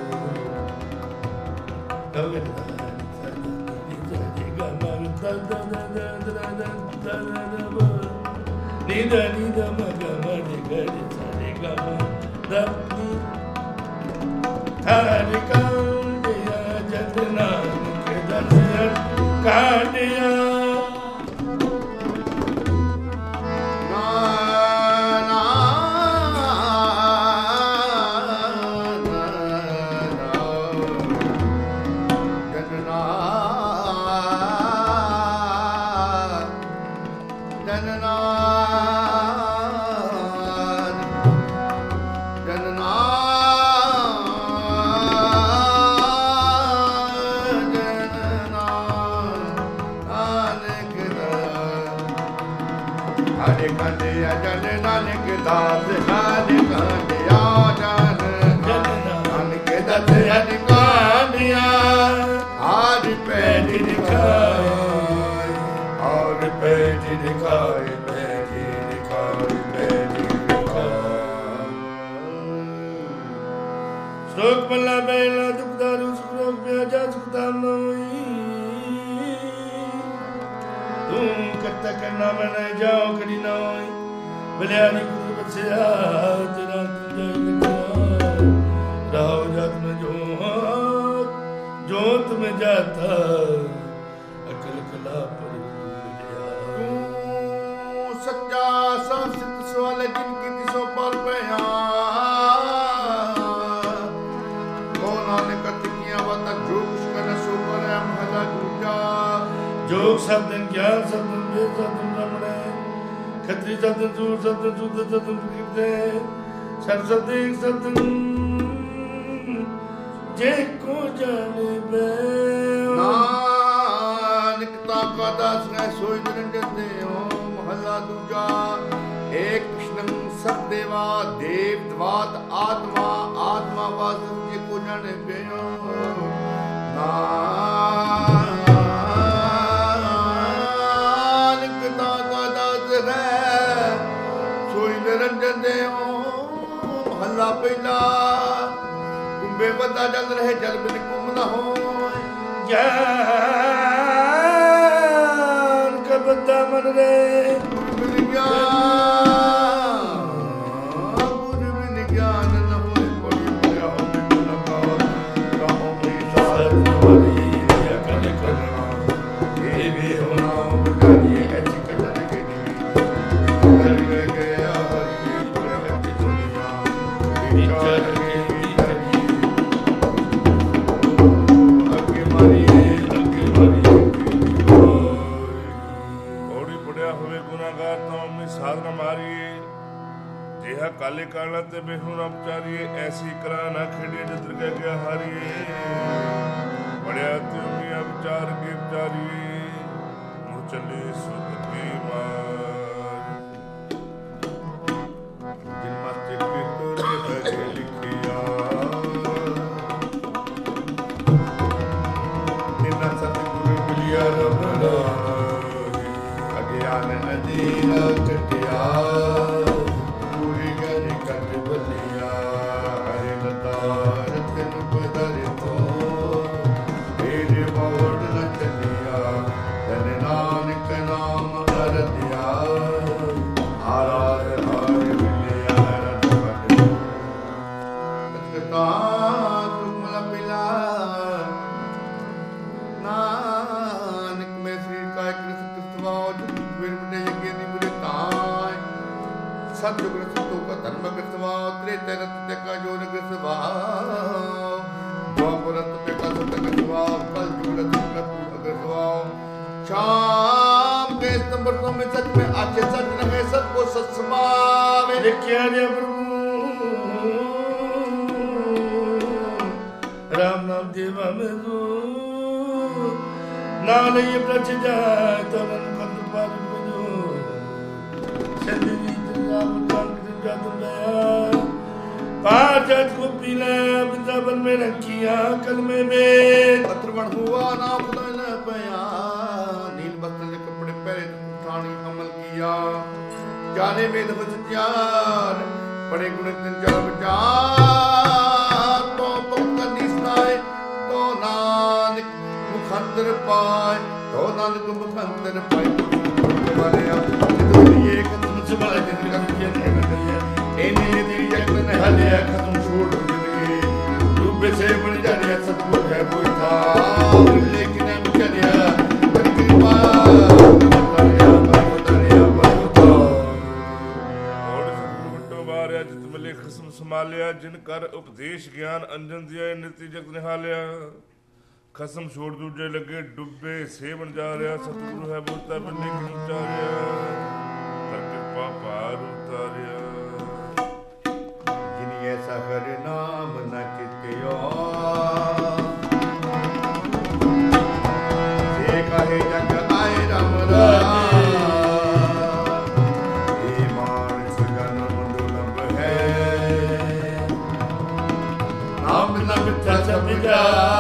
Nida nida maga mani gari sari gama dapni hari kandiya jatna ke dasar kandiya na na janna janna Hare Kandiya Jan Nanak Das Hare Kandiya Jan Nanak Das Hare Kandiya Hare Pedi Dikhai Hare Pedi Dikhai Pedi Dikhai Pedi Dikhai Stok Bala Bela Dukdaru Sukrok Byaja Suktamoi तुम करता करना मैंने जाओ करी नोई बलियानी गुरु बच्चा तेरा तुझे लगा रहो जात में जोत जोत में जाता अकल कला पर तू सच्चा संसित सवाल जिनकी तिसो पर पया कौन ने कथ किया वत जो कुछ कर सो पर महला दूजा जोग शब्दन ज्ञान शब्दन वेद शब्दन रमणे खत्री शब्दन सूर शब्दन शुद्ध शब्दन प्रकृति सर शब्द एक शब्दन जे को जाने बे नानक ताका दास है सोई निरंजन दे ओम महला दूजा एक कृष्णं सदेवा देव द्वात आत्मा आत्मा वासु जे को जाने बे ना ਨਿਰੰਜਨ ਦੇ ਓ ਮਹੱਲਾ ਪਹਿਲਾ ਕੁੰਭੇ ਵੱਧਾ ਜਲ ਰਹੇ ਜਲ ਬਿਨ ਕੁੰਭ ਨਾ ਹੋਏ ਗਿਆਨ ਕਬਦਾ ਮਨ ਰੇ ਗੁਰ ਬਿਨ ਗਿਆਨ ਗੁਰ ਬਿਨ ਗਿਆਨ ਨ ਹੋਏ ਕੋਈ ਪਿਆ ਹੋਵੇ ਨਾ ਕਾਵਾ ਕਾਹੋ ਮਈ ਸਾਰ ਮਰੀ ਅਕਲ ਕਰਨਾ ਇਹ ਵੀ ਹੋਣਾ ਬਗਾਨੀ ਐਸੀ ਕਟਨ ਕੇ ਨੀ ਕਰ ਗਿਆ ਸਾਧਨਾ ਮਾਰੀਏ ਜਿਹਾ ਕਾਲੇ ਕਾਲਾ ਤੇ ਬਿਹੂ ਨਾ ਵਿਚਾਰੀਏ ਐਸੀ ਕਰਾ ਨਾ ਖੇੜੇ ਜਿੱਧਰ ਕਹਿ ਗਿਆ ਹਾਰੀਏ ਬੜਿਆ ਤੇ ਉਮੀਆਂ ਵਿਚਾਰ ਕੇ ਵਿਚਾਰੀਏ ਮੁੜ ਚੱਲੇ ਸੁਖ ਕੀ ਮਾਰ ਜਿਨ ਮਸਤ ਕਿਤੁਰ ਬਗੇ ਲਿਖਿਆ ਨਿਨਾ ਸਤਿਗੁਰੂ ਮਿਲਿਆ ਰਬਨਾ ਅਗਿਆਨ ਅਧੀਨ ਕਟਿਆ ਪੂਰੀ ਗਰੀ ਕਟ ਬਲਿਆ ਹਰਿ ਲਤਾਰ ਤਿਨ ਬਦਰਿ ਤੋ ਤੇਰੇ ਮੋੜ ਨ ਚੱਲਿਆ ਜਨ ਨਾਨਕ ਨਾਮ ਹਰਦਿਆ रच ते का जो रग सवाओ द्वापरत पे का सतक सवाओ कल जुग रच का तू अगर सवाओ शाम के स्तंभों में सच में आचे सच न में सच को सच समावे लिखिया रे प्रभु राम नाम देवा में दो नाल ये प्रच जाए तरन कंद पर बजो सदी राम कांग जादू लया पाजत को पीला वृंदावन में रखिया कलमे में अत्रवण हुआ ना खुदा न पया नील वस्त्र के कपड़े पहरे ठाणी अमल किया जाने वेद बचार बड़े गुण तिन चार विचार तो पक्का निस्ताए तो नानक मुखंदर पाए तो नानक मुखंदर पाए वाले आप ये कदम सुबह दिन का किया है एने दी जगन हलिया खत्म छोड़ जिंदगी डूबे से बन जाने सतगुर है कोई था लेकिन हम चलिया कृपा दरिया पर दरिया पर तो और सतगुर बट्टो बारिया जित मिले खसम संभालिया जिन कर उपदेश ज्ञान अंजन दिया नित्य जग निहालिया खसम छोड़ दूजे लगे डुबे से बन जा रहा सतगुरु है बोलता बल्ले की उतारिया कर कृपा पार उतारिया जिन ऐसा कर नाम न कित्यो से कहे जग आए राम राम ये मानस जन्म दुर्लभ है नाम न मिथ्या सब जा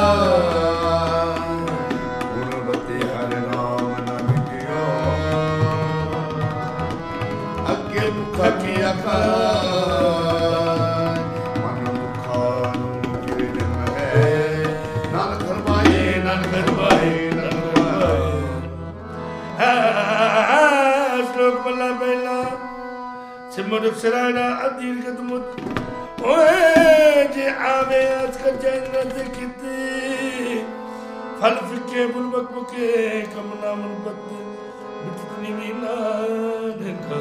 सिमर सरायना अधीर कदमुत ओए जे आवे आज का जन्नत किते फल फिके बुलबक बुके कमना मुनबत बिटनी मीना ढका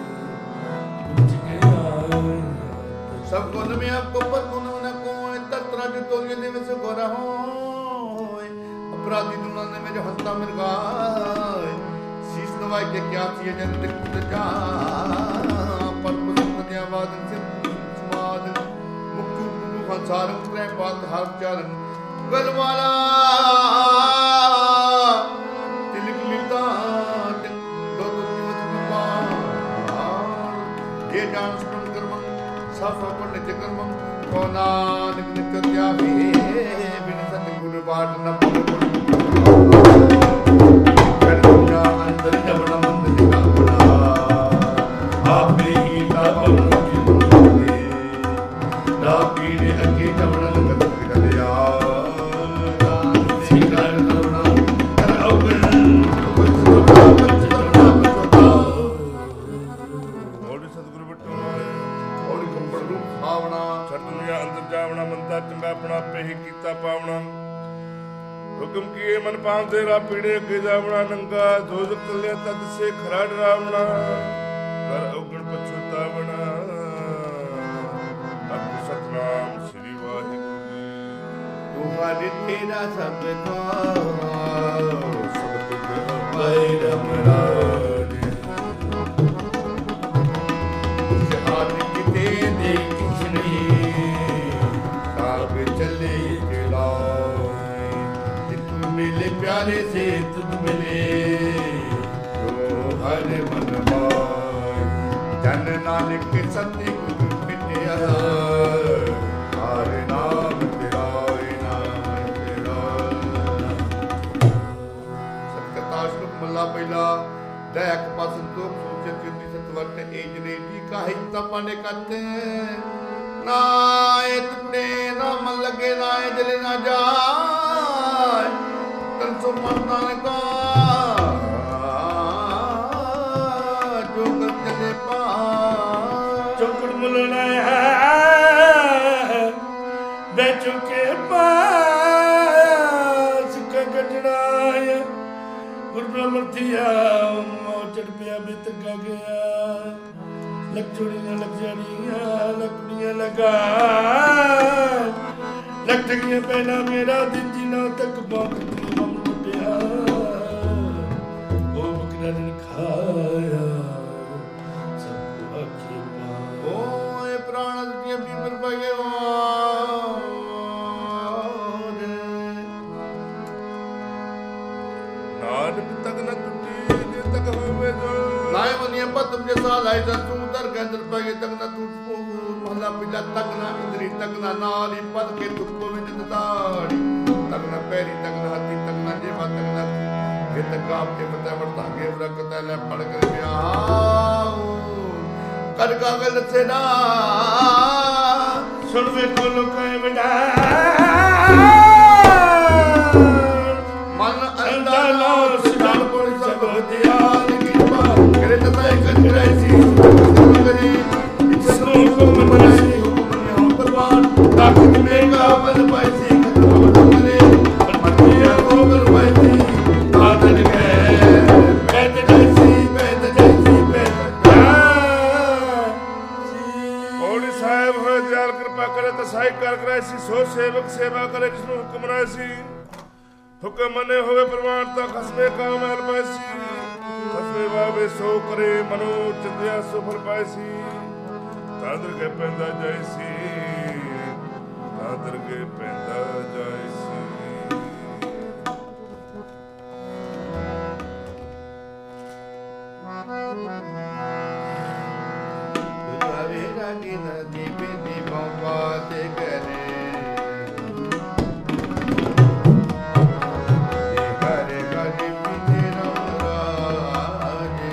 सब गुण में आपको पर गुण न कोई तत्रा जो तो ये देव से गोरा हो अपराधी दुनिया ने मेरे हंता मिर्गा शीश नवाई के क्या किए जन दिख जा पर पुष्प दिया वादन से समाद मुक्तु कुनु संसार उतरे बात हार चारण गलवाला तिलक लिपता दो दो जीवत विपार ये जान सुन कर्म सफा पर नित्य कर्म कोना नित्य त्यागी बिन सतगुरु बाट न पड़ कर दुनिया अंदर जबना मंद दिखा बना आप ही का पवन की मुझे ना पीने अके जबना लगत दिखा सिंगार करुणा कर अवगुण कुछ सुखा बच करना बचता और सतगुरु बट्टो और कंपड़ रूप भावना छठ दुनिया अंदर जावना मंदा चंगा अपना पे ही कीता पावना हुक्म किए मन पाव तेरा पीड़े के जावना नंगा जो जो तले तद से खरा डरावना कर अवगुण पछतावना अब सतनाम श्री वाहिगुरु जी तुम्हारे तेरा सब को सब तुझ पैरम राज जहान किते देखनी साब चले चला मिले प्यारे से तुझ मिले जो हर मन माय जन नानक सत्य गुरु मिटिया हर नाम तेरा नाम तेरा सतकथा श्लोक मल्ला पहला दयाक पासन तो सूचे जिंदी सतवर्त एजने जी का हित पाने करते नाए तुमने ना मन लगे नाए जले ना जाए तनसो मरदान का जो कर चले पा चौकड़ मुलना बैचो के पास का गजड़ाय गुरब्रह्म थिया चढ़ पिया बित का गया लक चोड़ियां लक जड़ियां लकड़ियां ਦੀਆਂ ਲਗਾ ਲੱਟ ਗਈਆਂ ਪਹਿਲਾਂ ਮੇਰਾ ਦਿਨ ਜਿਨਾ ਤੱਕ ਬਾਕੀ ਹਮ ਲੁੱਟਿਆ ਉਹ ਬਕਰਾ ਨੇ ਖਾਇਆ ਸਭ ਆਖੇ ਪਾ ਓਏ ਪ੍ਰਾਣ ਦੀਆਂ ਬੀਬਰ ਪਗੇ ਨਾਨਕ ਤੱਕ ਨਾ ਟੁੱਟੀ ਜੇ ਤੱਕ ਹੋਵੇ ਜੋ ਲਾਇ ਮਨੀਆਂ ਪਤਮ ਜੇ ਸਾਲ ਆਇ ਤਾਂ ਤੂੰ ਦਰ ਗੰਦਰ ਪਗੇ ਤੱਕ ਨਾ ਤੂੰ ਮਹਲਾ ਪਿਲਾ ਤੱਕ ਨਾ ਇੰਦਰੀ ਤੱਕ ਨਾ ਨਾਲੀ ਪਦ ਕੇ ਤੁਕੋ ਵਿੱਚ ਦਤਾੜੀ ਤੱਕ ਨਾ ਪੈਰੀ ਤੱਕ ਨਾ ਹੱਥੀ ਤੱਕ ਨਾ ਜੇਵਾ ਤੱਕ ਨਾ ਜੇ ਤੱਕ ਆਪ ਕੇ ਪਤਾ ਵਰਤਾ ਕੇ ਰਕਤ ਲੈ ਪੜ ਕਰ ਵਿਆਹ ਕਰ ਕਾਗਲ ਸੇ ਨਾ ਸੁਣ ਵੇ ਕੋ ਲੋਕਾਂ ਵਡਾ ਮਨ ਅੰਦਾ ਲਾਲ ਸਿਧਾਨ ਪੁਰ ਸਭ ਦਿਆਲ ਕਿਰਪਾ ਕਰੇ ਤਤਾ ਇੱਕ ਕਰੇ ਸੀ ਕਰੇ ਇਸਨੂੰ ਹੁਕਮ ਮਨਾਈ ਹੁਕਮ ਨੇ ਹਮ ਪਰਵਾਨ ਤਾਕਤ ਮੇ ਕਾਬਲ ਪੈਸੀ ਖਤਮ ਮਨੇ ਪਰਮਿਆ ਕੋਬਲ ਪੈਸੀ ਤਾਦਨ ਗਏ ਪੈਦ ਜੈਸੀ ਪੈਦ ਜੈਸੀ ਪੈਦ ਔੜੀ ਸਾਹਿਬ ਹੋਏ ਦਿਆਲ ਕਿਰਪਾ ਕਰੇ ਤਾਂ ਸਾਈ ਕਰ ਕਰੇ ਸੀ ਸੋ ਸੇਵਕ ਸੇਵਾ ਕਰੇ ਜਿਸ ਨੂੰ ਹੁਕਮ ਨਾ ਸੀ ਹੁਕਮ ਮਨੇ ਹੋਵੇ ਪ੍ਰਮਾਣ ਤਾਂ ਖਸਮੇ ਕਾਮ ਹਲ ਪੈਸੀ ਖਸਮੇ ਵਾਵੇ ਸੋ ਕਰੇ ਮਨੋ ਚੰਦਿਆ ਸੁਫਲ ਪੈਸੀ ਤਾਦਰ ਕੇ ਪੈਂਦਾ ਜੈਸੀ ਤਾਦਰ ਕੇ ਪੈਂਦਾ ਜੈਸੀ ਤੁਝਾਵੇ ਰਾਗੀ ਨਦੀ ਬੇਦੀ ਬੰਬਾ ਤੇ ਕਰੇ ਇਹ ਕਰੇ ਕਰੀ ਪੀਤੇ ਰਾਜੇ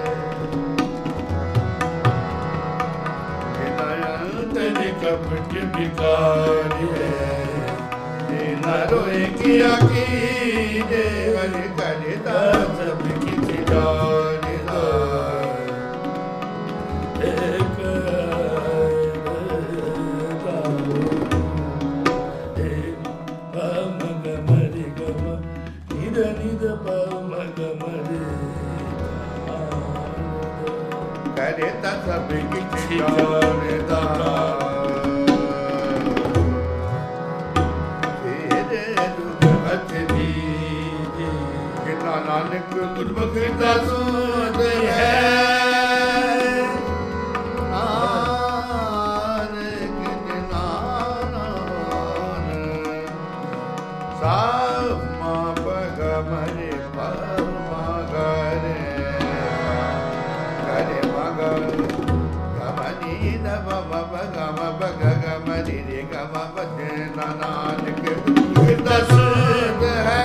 ਜਿਨਾਇ ਤੇਰੇ ਕਪਟ ਬਿਕਾਰੀ ਤੇ ਨਾ ਰੋਏ ਕੀ ਆਕੀ ਦੇ ਹਰਿ ਕਰੇ ਦਾ ਸਭ ਕੀ ਜਾਣੇ ਦਾ ਇੱਕ ਮਗ ਮਰੀ ਗਮ ਨਿਦ ਨਿਦ ਮਗ ਮਰੀ ਕਰੇ ਤਾਂ ਸਭ ਕੀ ਜਾਣੇ ਦਾ ਨਾਨਕ ਗੁਰਮੁਖ ਦਾ ਸੂਤ ਹੈ ਨਾਨਕ ਨਾਨਕ ਸਭ ਮਾ ਪਗ ਮਰੇ ਪਰਮਾ ਗਰੇ ਗਰੇ ਮਗ ਗਮਨੀ ਨਵ ਮਬ ਗਮ ਬਗ ਗਮਨੀ ਰੇ ਗਮ ਬਜੇ ਨਾਨਕ ਗੁਰਮੁਖ ਦਾ ਸੂਤ ਹੈ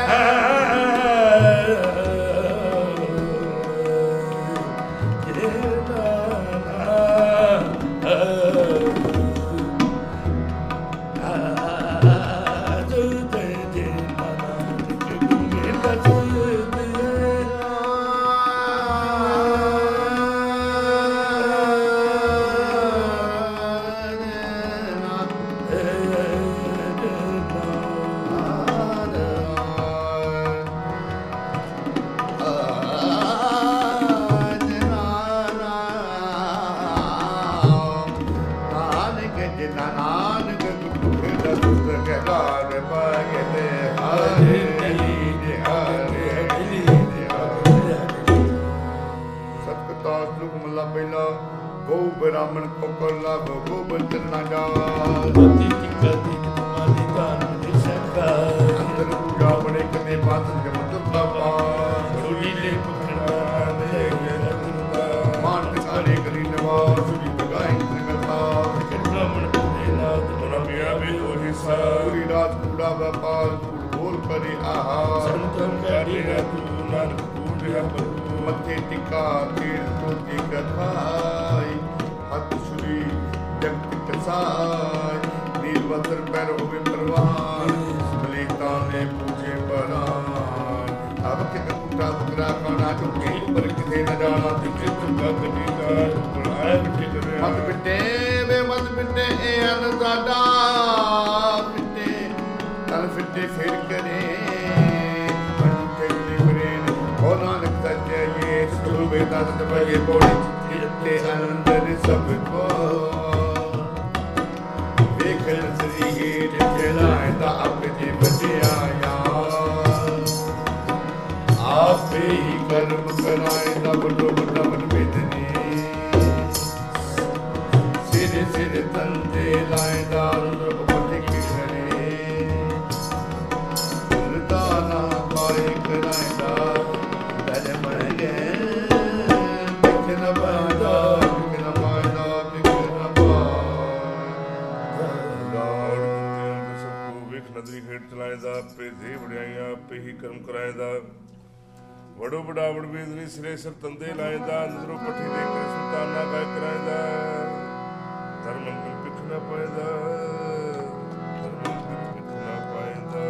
ਬ੍ਰਾਹਮਣ ਕੋਕਰ ਲਾਭ ਗੋਬਿੰਦ ਨਾ ਜਾ ਗੋਤੀ ਕੀ ਕਦੀ ਤੁਮਾਰੀ ਦਾਨ ਦੇ ਸਕਾ ਅੰਦਰ ਪੂਜਾ ਬਣੇ ਕਦੇ ਬਾਤ ਜਮਤ ਬਾਬਾ ਛੋੜੀ ਲੈ ਪਖੜਾ ਦੇ ਗਰਦਾ ਮਾਨ ਟਿਕਾਣੇ ਕਰੀ ਨਵਾਜ਼ ਸੁਣੀ ਬਗਾਈ ਨਿਮਤਾ ਬ੍ਰਾਹਮਣ ਦੇ ਨਾਦ ਮਨ ਮੀਆਂ ਵੀ ਉਹੀ ਸਾਰੀ ਪੂਰੀ ਰਾਤ ਕੂੜਾ ਵਪਾਰ ਕੂੜ ਬੋਲ ਕਰੇ ਆਹਾ ਸੰਤਨ ਕਰੀ ਕਰੀ ਤੂੰ ਨਾਨਕ ਤੂੰ ਰਿਹਾ ਪ੍ਰਭੂ ਮੱਥੇ ਟਿਕਾ ਤੀਰ ਟੋਟੀ ਕਥਾਈ ਹੱਥ ਸੁਰੀ ਜਗਤ ਕਸਾਈ ਨੀਲਵਤਰ ਪੈਰ ਹੋਵੇ ਪ੍ਰਵਾਨ ਮਲੀਤਾ ਨੇ ਪੂਜੇ ਪਰਾਨ ਅਬ ਕਿ ਕੁੱਤਾ ਬਕਰਾ ਖਾਣਾ ਚੁੱਕੇ ਉੱਪਰ ਕਿਤੇ ਨਾ ਜਾਣਾ ਦਿਖੇ ਚੁੱਕਾ ਕਦੀ ਦਾ ਬੁਲਾਇਆ ਬਿਠੇ ਕਰੇ ਮਤ ਬਿਟੇ ਵੇ ਮਤ ਬਿਟੇ ਇਹ ਅਨ ਸਾਡਾ ਬਿਟੇ ਤਨ ਫਿੱਟੇ ਫਿਰ ਕਰੇ ਸੁਬੇ ਦਸ ਬਗੇ ਬੋੜੀ ਤੇ ਅੰਦਰ ਸਭ ਕੋ ਦੇਖਣ ਸ੍ਰੀ ਹੇਠ ਚਲਾਇਦਾ ਆਪਣੀ ਬਚਿਆਇਆ ਆਪੇ ਹੀ ਕਰਮ ਕਰਾਇਦਾ ਵੱਡੋ ਵੱਡਾ ਮਨ ਭੇਦਨੀ ਸਿਰ ਸਿਰ ਤੰਦੇ ਲਾਇਦਾ ਰੁਕ ਪਟਿ ਕਿਹਰੇ ਉਲਤਾਨਾ ਪਾਰੇ ਕਰਾਇਦਾ ਦਜ ਮਰ ਗਏ ਬਿਖਨ ਬਾਦਾ ਬਿਖਨ ਬਾਦਾ ਬਿਖਨ ਬਾਦਾ ਸਭ ਕੋ ਵੇਖ ਨਦਰੀ ਖੇਡ ਚਲਾਇਦਾ ਆਪੇ ਦੇ ਵਡਿਆਈਆਂ ਆਪੇ ਹੀ ਕਰਮ ਕਰਾਇਦਾ ਵਡੋ ਵਡਾਵੜ ਵੇਦਨੀ ਸਿਰੇ ਸਿਰ ਤੰਦੇ ਲਾਇਦਾ ਅੰਦਰੋਂ ਪੱਠੀ ਦੇ ਕੇ ਸੁਲਤਾਨਾ ਗਾਇ ਕਰਾਇਦਾ ਧਰਮ ਅੰਗਲ ਪਿੱਖ ਨਾ ਪਾਇਦਾ ਧਰਮ ਅੰਗਲ ਪਿੱਖ ਨਾ ਪਾਇਦਾ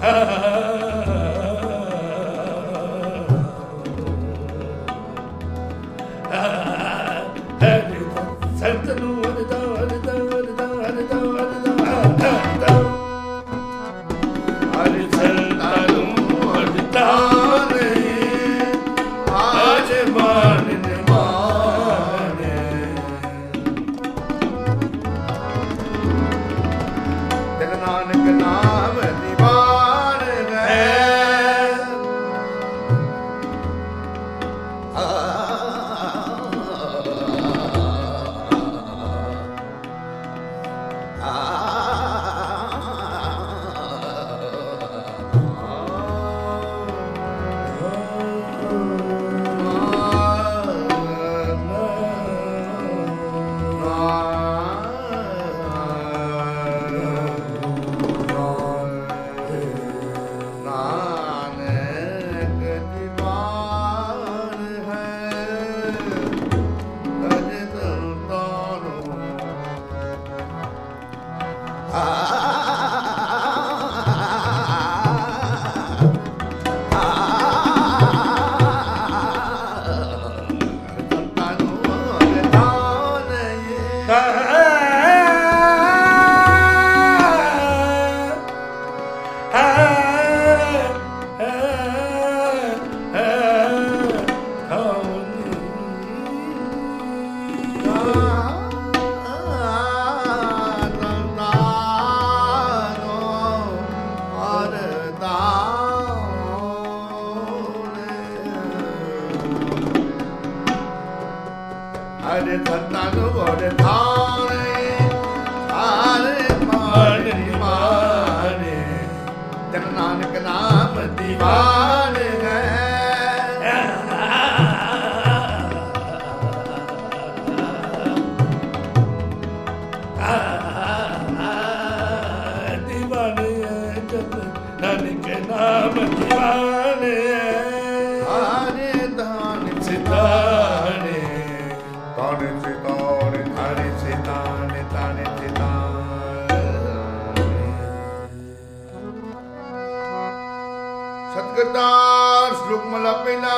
ਸਤਿਗੁਰਦਾਸ ਸ਼ਲੋਕ ਮਹਲਾ ਪਹਿਲਾ।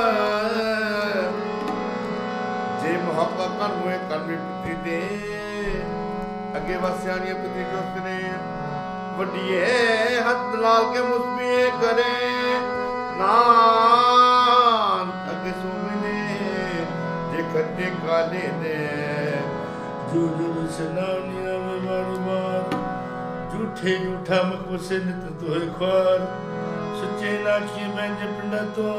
ਜੇ ਮੁਹੱਬਤ ਕਰ ਹੋਏ ਕਰਮੀ ਪੁੱਤਰੀ ਦੇ ਅੱਗੇ ਵਸਿਆਣੀਆਂ ਪੁੱਤਰੀ ਜੋਤ ਨੇ ਵੱਡੀਏ ਹੱਥ ਲਾਲ ਕੇ ਮੁਸਬੀਏ ਕਰੇ ਨਾਨ ਅੱਗੇ ਸੋਮਨੇ ਜੇ ਖੱਟੇ ਕਾਲੇ ਨੇ ਜੋ ਜੋ ਸਨਾਨੀਆਂ ਮੇ ਮਾਰੀ ਮਾਰ ਝੂਠੇ ਝੂਠਾ ਮਕੁਸੇ ਨਿਤ ਤੋਏ ਖਾਰ ਸੱਚੇ ਨਾਖੀ ਬੰਜ ਪਿੰਡ ਤੋਂ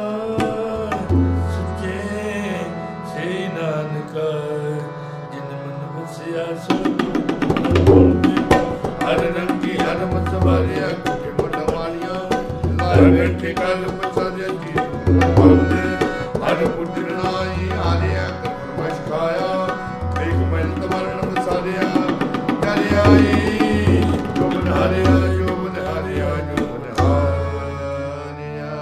ਸੱਚੇ ਸੇ ਨਾਨਕ ਜਿਨ ਮਨ ਵਸਿਆ ਸੋ ਹਰ ਰੰਗੀ ਹਰ ਮਤ ਵਾਰਿਆ ਕੁਟੇ ਮਟ ਮਾਰੀਆਂ ਲਾਇ ਬੈਠੇ ਕਲ ਪਸਾਰਿਆ ਜੀ ਹਰ ਪੁੱਤਰ ਨਾਈ ਆਲਿਆ ਕਰਮਸ਼ ਖਾਇਆ ਵੇਖ ਮਨ ਤਮਰਨ ਪਸਾਰਿਆ ਕਰਿ ਆਈ ਜੋ ਬਨਾਰਿਆ ਜੋ ਬਨਾਰਿਆ ਜੋ ਬਨਾਰਿਆ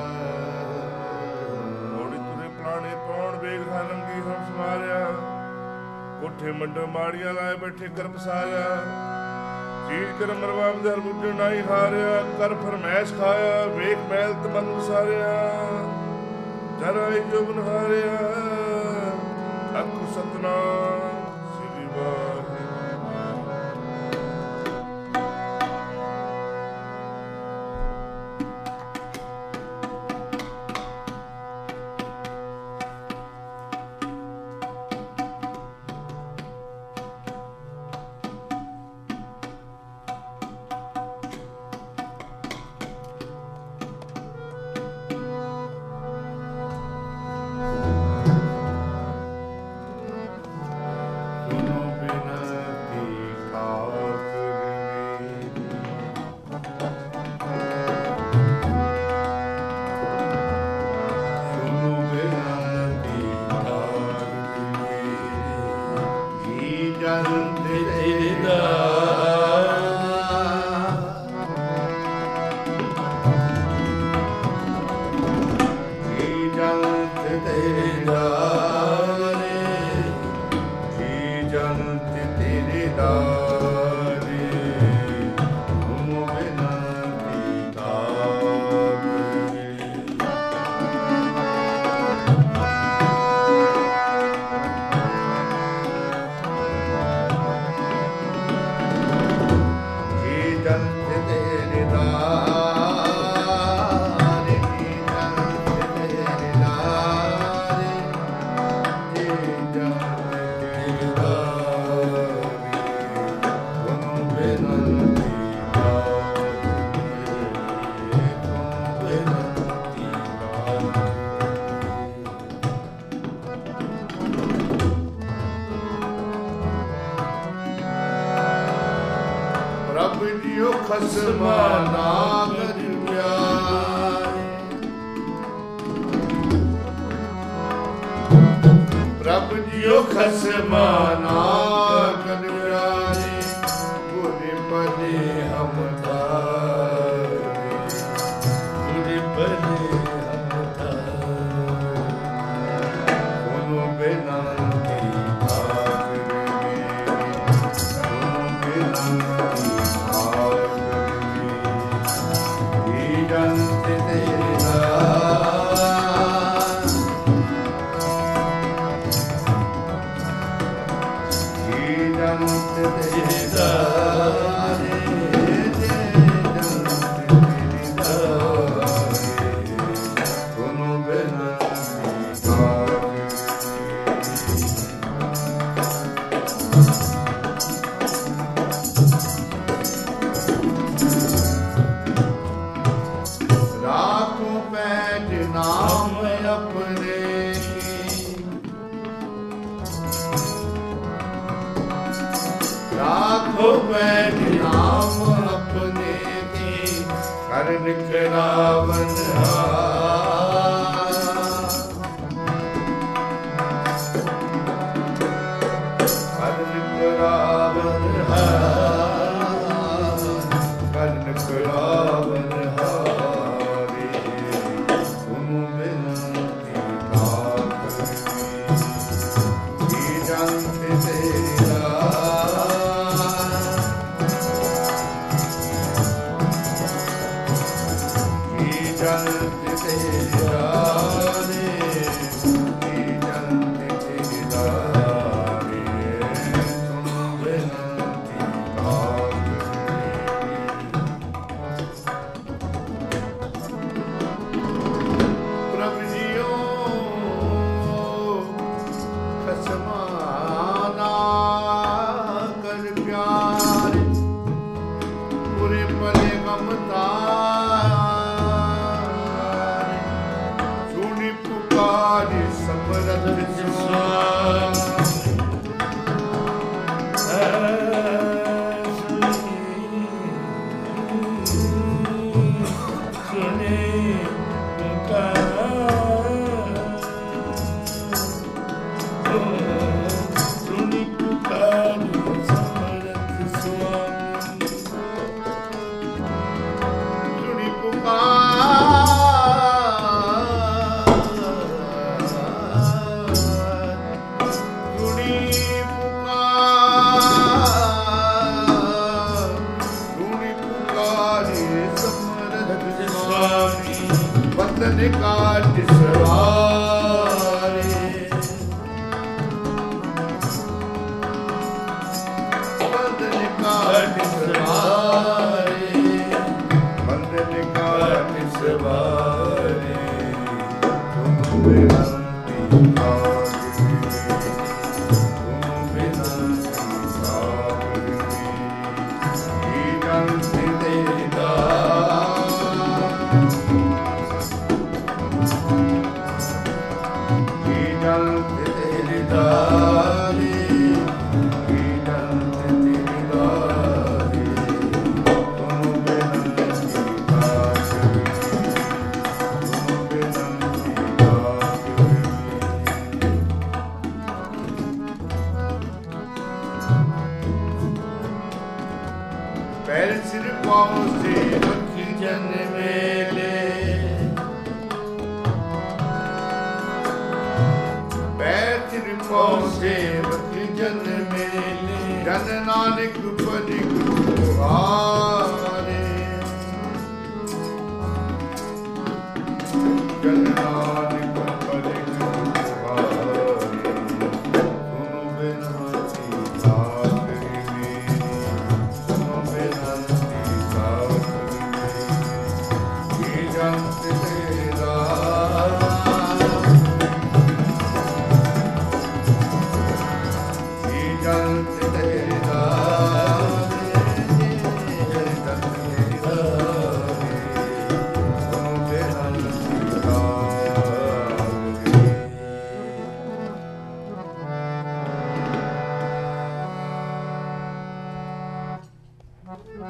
ਮੋੜੀ ਤੁਰੇ ਪ੍ਰਾਣੇ ਪਾਉਣ ਵੇਖ ਖਾਲੰਗੀ ਹਮ ਸਮਾਰਿਆ ਕੋਠੇ ਮੰਡ ਮਾੜੀਆਂ ਲਾਏ ਬੈਠੇ ਕਰ ਪਸਾਰਿਆ ਚੀਜ਼ ਕਰ ਮਰਵਾ ਮਦਰ ਮੁੱਢ ਨਾਈ ਹਾਰਿਆ ਕਰ ਫਰਮੈਸ਼ ਖਾਇਆ ਵੇਖ ਮੈਲ ਤਮਨ ਵਸਾਰਿਆ ਜਰਾਈ ਜੋ ਬਨਹਾਰਿਆ ਅਕੁ ਸਤਨਾਮ ਸ੍ਰੀ ਵਾਹਿਗੁਰੂ। प्रभ जियो खसमाना कर प्यारे प्रभ जियो खसमाना कर प्यारे बुरे पले हम तारे बुरे पले हम तारे सुनो बिना रावण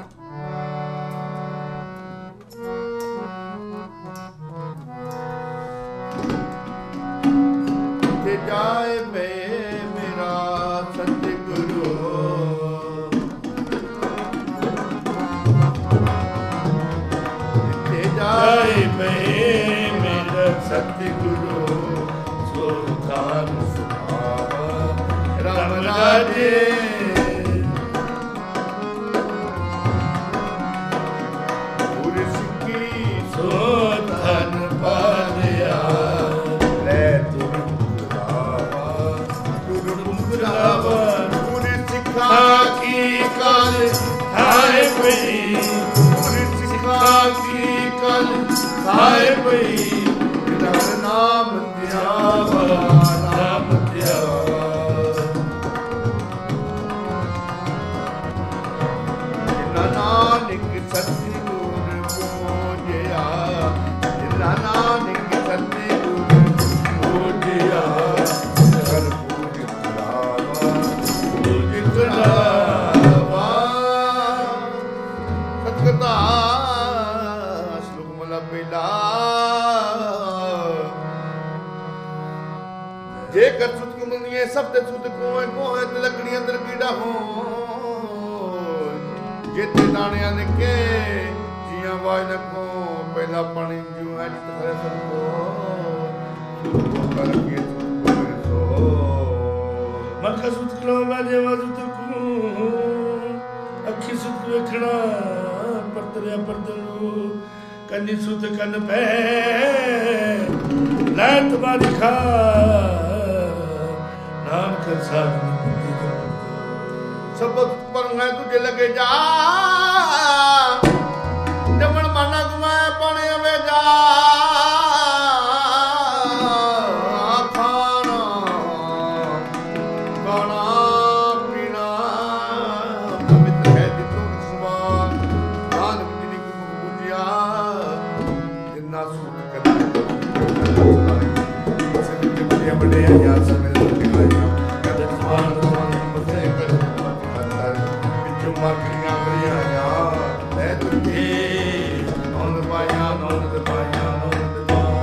ਤੇ ਜਾਏ ਬੇ ਮੇਰਾ ਸਤਿਗੁਰੂ ਤੇ ਜਾਏ ਬੇ ਮੇਰਾ ਸਤਿਗੁਰੂ ਸੋ ਖਾਨ ਸੁਭਾਵਾ ਰਾਮ ਰਾਜੇ ਗੁਰ ਸਿੱਖੀ ਸੋ ਧਨ ਪਾਲਿਆ ਲੈ ਤੁਰ ਮੁਕਰਾਵਾ ਤੁਰ ਮੁਕਰਾਵਾ ਗੁਰ ਸਿੱਖਾ ਕੀ ਕਲ ਹਾਏ ਪਈ ਗੁਰ ਸਿੱਖਾ ਕੀ ਕਲ ਹਾਏ ਪਈ ਨਾਮ ਨਾਮ ਧਿਆਵਾ ਨਾਮ ਧਿਆਵਾ ਜਿਨਾ ਨਾਨਕ ਸਤਿਗੁਰ ਪੂਜਿਆ ਜਿਨਾ ਨਾਨਕ ਸਤਿਗੁਰ ਪੂਜਿਆ ਕਰ ਪੂਜ ਕਰਾਵਾ ਪੂਜ ਕਰਾਵਾ ਸਤਿਗੁਰਦਾ ਸ਼ਲੋਕ ਮਹਲਾ ਪਹਿਲਾ ਜੇ ਕਰ ਸੁਤ ਕੋ ਮੰਨੀਏ ਸਭ ਤੇ ਸੁਤ ਕੋਏ ਕੋਏ ਤੇ ਲੱਕੜੀਆਂ ਅੰਦਰ ਕੀੜਾ ਹੋ ਜਿੱਤੇ ਦਾਣਿਆਂ ਨੇ ਕੇ ਜੀਆਂ ਵਾਜ ਨ ਕੋ ਪਹਿਲਾ ਪਾਣੀ ਜੂ ਹੈ ਜਿਤ ਕਰੇ ਸਭ ਕੋ ਸੁਤ ਕਰ ਕੇ ਸੁਤ ਕੋਏ ਸੋ ਮੱਖਾ ਸੁਤ ਕਲੋ ਵਾਜੇ ਵਾਜੂ ਤਕੂ ਅੱਖੀ ਸੁਤ ਵੇਖਣਾ ਪਰਤਰਿਆ ਪਰਦਰੂ ਕੰਨੀ ਸੁਤ ਕੰਨ ਪੈ ਲਾਤ ਬਾਦੀ ਖਾ ਨਾਮ ਕਰ ਸਾਧਨ ਸਭ ਪਰ ਮੈਂ ਤੁਝੇ ਲਗੇ ਜਾ ਜਮਣ ਮਾਨਾ ਗੁਮਾਏ ਪਾਣੇ ਅਵੇ ਜਾ ਖਾਣਾ ਖਾਣਾ ਪੀਣਾ ਪਵਿੱਤਰ ਹੈ ਜਿਤੋਂ ਸਮਾਨ ਨਾਨਕ ਜੀ ਨੇ ਗੁਰੂ ਬੁਝਿਆ ਜਿੰਨਾ ਸੂਤ ਕਰਦਾ ਸਭ ਦੇ ਬੜੇ ਬੜੇ ਯਾਰ ਸਮੇਂ ਦੇ ਲਾਇਆ ਕਦੇ ਸਮਾਨ ਮਸੇ ਕਰ ਮਗਰੀਆਂ ਮਰੀਆਂ ਲੈ ਤੁਝੇ ਨੌਨ ਪਾਇਆ ਨੌਨ ਪਾਇਆ ਨੌਨ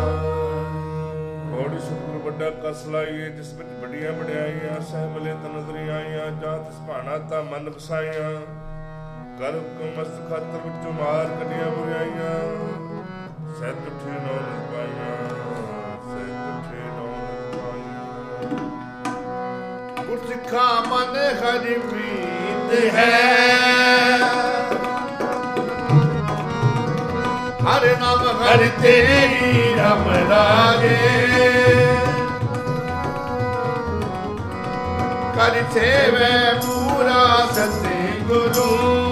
ਹੋੜੀ ਸੁਖਰ ਵੱਡਾ ਕਸ ਲਾਈਏ ਜਿਸ ਵਿੱਚ ਵੱਡੀਆਂ ਵਡਿਆਈਆਂ ਸਹਿ ਮਿਲੇ ਤਨਦਰੀ ਆਈਆਂ ਜਾਂ ਤਿਸ ਭਾਣਾ ਤਾਂ ਮਨ ਵਸਾਈਆਂ ਕਰ ਮਸਤ ਖਾਤਰ ਵਿੱਚੋਂ ਮਾਰ ਕੱਢੀਆਂ ਬੁਰਾਈਆਂ ਸਹਿ ਤੁਠੇ ਨੌਨ ਪਾਈਆਂ ਸਹਿ ਤੁਠੇ ਨੌਨ ਪਾਈਆਂ ਗੁਰ ਸਿੱਖਾ ਮਨ ਹਰਿ ਪ੍ਰੀਤ ਹੈ ਹਰ ਨਾਮ ਹਰਿ ਤੇਰੀ ਰਾਮ ਰਾਜੇ ਕਰ ਸੇਵੇ ਪੂਰਾ ਸਤਿ ਗੁਰੂ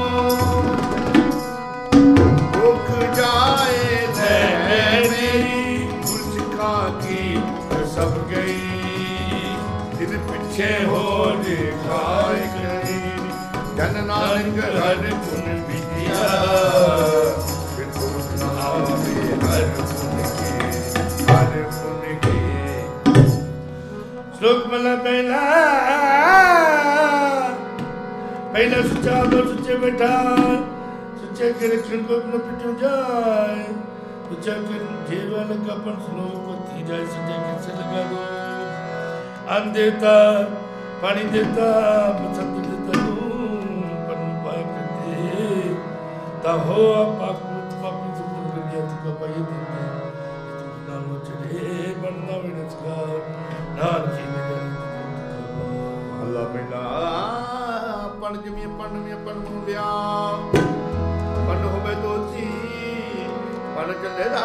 ਭੁਖ ਜਾਏ ਲੈ ਮੇਰੀ ਗੁਰ ਸਿੱਖਾ ਕੀ ਸਭ ਗਈ ਦਿਨ ਪਿੱਛੇ ਹੋ ਜੇ ਖਾਇ ਕਰੀ ਜਨ ਨਾਨਕ ਹਰ ਗੁਣ ਵਿਦਿਆ ਫਿਰ ਗੁਰੂ ਨਾਮ ਹਰ ਗੁਣ ਕੇ ਹਰ ਗੁਣ ਕੇ ਸ਼ਲੋਕ ਮਹਲਾ ਪਹਿਲਾ ਪਹਿਲਾ ਸੁਚਾ ਦੋ ਸੁਚੇ ਬੈਠਾ ਸੁਚੇ ਕੇ ਰਖਣ ਕੋ ਆਪਣਾ ਪਿੱਛੋਂ ਜਾਏ ਸੁਚਾ ਕੇ ਜੀਵਾ ਲਗਾ ਪਰ ਸ਼ਲੋਕ ਕੋ ਤੀ ਜਾਏ ਸੁਚੇ ਕੇ ਸੇ ਲਗਾ ਦੋ ਅੰਨ ਦੇਤਾ ਪਾਣੀ ਦੇਤਾ ਪਸੰਦ ਦੇਤਾ ਨੂੰ ਪਰ ਪਾਏ ਕਰਤੇ ਤਾ ਹੋ ਆਪਾ ਕੁਤ ਪਾਪੀ ਸੁਤਰ ਕਰ ਗਿਆ ਤੂੰ ਪਾਈ ਦਿੰਦੇ ਤੂੰ ਨਾਮ ਚੜੇ ਬਣਨਾ ਵਿਣਸਕਾ ਨਾਨ ਜੀ ਨੇ ਅੱਲਾ ਪਹਿਲਾ ਪਣ ਜਮੀ ਪਣ ਮੀ ਪਣ ਮੁੰਡਿਆ ਪਣ ਹੋਵੇ ਦੋਚੀ ਪਣ ਚੱਲੇ ਦਾ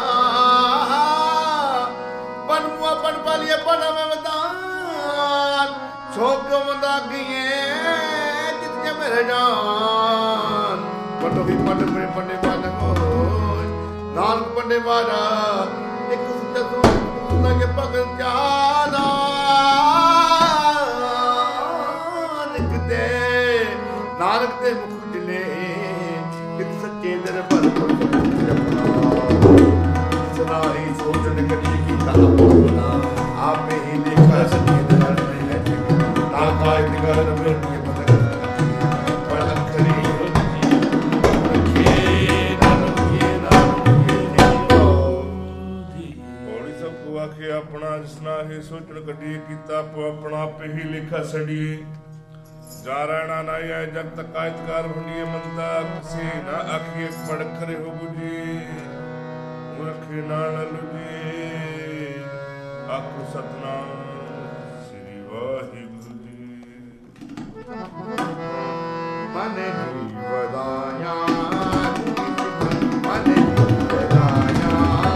ਪਣ ਮੁਆ ਪਣ ਪਾਲੀਏ ਪਣ ਮੈਂ ਵਦਾਨ ਛੋਕ ਮੰਦਾ ਗਈਏ ਜਿਤ ਕੇ ਮੇਰੇ ਜਾਨ ਪਣ ਵੀ ਪਣ ਮੇਰੇ ਪੰਡੇ ਬਾਨ ਕੋ ਨਾਨਕ ਪੰਡੇ ਵਾਰਾ ਇੱਕ ਸੁੱਤੇ ਤੋਂ ਨਾ ਕੇ ਭਗਤ ਜਾਦਾ ਨਾਨਕ ਤੇ ਮੁਖ ਦਿਲੇ ਕਿਤ ਸੱਚੇ ਦਰਬਾਰ ਤੋਂ ਸਨਾਈ ਸੋਚਣ ਕਰੀ ਕੀ ਤਾ ਆਪਣਾ ਆਪੇ ਹੀ ਲਿਖਾ ਸੱਚੇ ਦਰਬਾਰ ਨਹੀਂ ਹੈ ਤਾਂ ਕਾਇਦ ਕਰ ਮੇਰੀ ਮਦਦ ਪਰ ਅਖਰੀ ਜਿਸਨਾ ਇਹ ਸੋਚਣ ਕੱਢੀਏ ਕੀਤਾ ਆਪੋ ਆਪਣਾ ਆਪੇ ਹੀ ਲੇਖਾ ਛੜੀਏ ਜਾ ਰਹਿਣਾ ਨਾ ਆਏ ਜਬ ਤੱਕ ਕਾਇਤਕਾਰ ਹੁੰਦੀਏ ਮੰਦਾ ਕਿਸੇ ਨਾ ਆਖੀਏ ਪੜ ਖਰੇ ਹੋ ਬੁਝੀ ਮੁਰਖੇ ਨਾਲ ਲੁਜੀ ਆਖੋ ਸਤਨਾਮ ਸ੍ਰੀ ਵਾਹਿਗੁਰੂ ਜੀ ਮਨ ਜੀ ਵਧਾਇਆ ਮਨ ਜੀ ਵਧਾਇਆ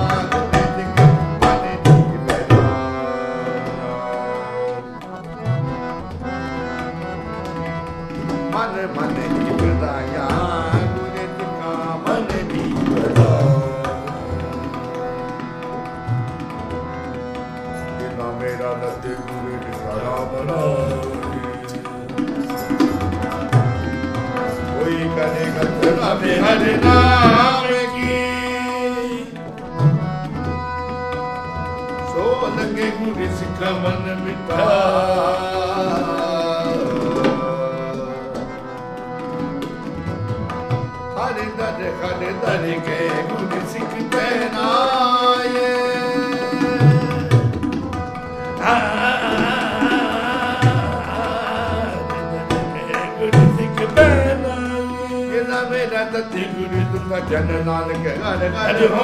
ਮਨ ਮਨ ਜੀ ਵਧਾਇਆ ਗੁਰੇ ਤਿਕਾ ਮਨ ਜੀ ਵਧਾਇਆ ਜਿਨਾ ਮੇਰਾ ਲੱਤੇ ਗੁਰੇ ਦੀ ਸਾਰਾ ਬਣਾ ਕੋਈ ਕਦੇ ਕਤਰਾ ਮੇ ਹਰਿ ਨਾਮ ਕੀ ਸੋ ਲਗੇ ਗੁਰੇ ਸਿੱਖ ਮਨ ਮਿਟਾ ਹਰਿ ਦਰ ਹਰਿ ਦਰ ਕੇ ਗੁਰ ਸਿੱਖ ਪਹਿਨਾਏ ਗੁਰ ਸਿੱਖ ਪਹਿਨਾਏ ਇਹਦਾ ਮੇਰਾ ਤਤੀ ਗੁਰੂ ਤੁਮਾ ਜਨ ਨਾਨਕ ਘਰ ਘਰ ਹੋ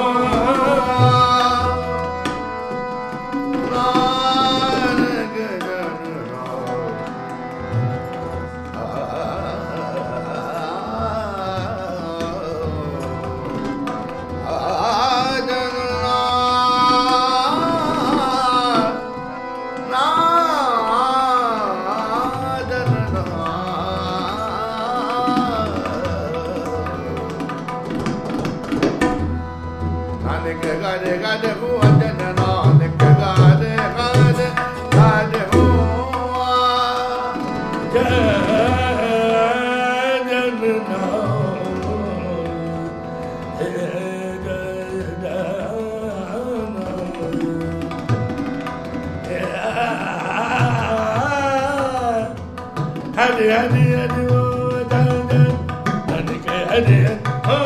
gade gade ho ajana nanak gade gade gade ho ajana hadi hadi hadi ho ajana nanak hadi ho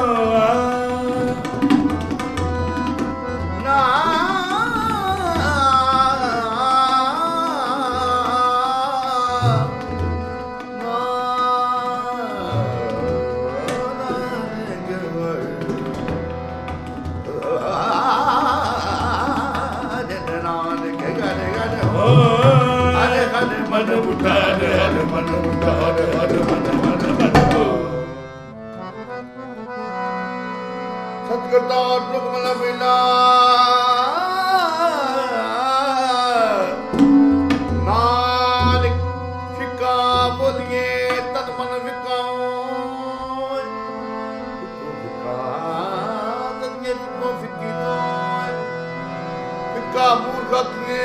ਸਤਿਗੁਰਦਾਰ ਲੁਕਮਨ ਬਿਨਾ ਨਾਨਕ ਫਿੱਕਾ ਬੋਲੀਏ ਤਨ ਮਨ ਵਿਕਾਉ ਫਿੱਕਾ ਤਨਗੇ ਫਿੱਕੋ ਫਿੱਕੀ ਤੋਇ ਫਿੱਕਾ ਮੂਰਖ ਅਖੀਏ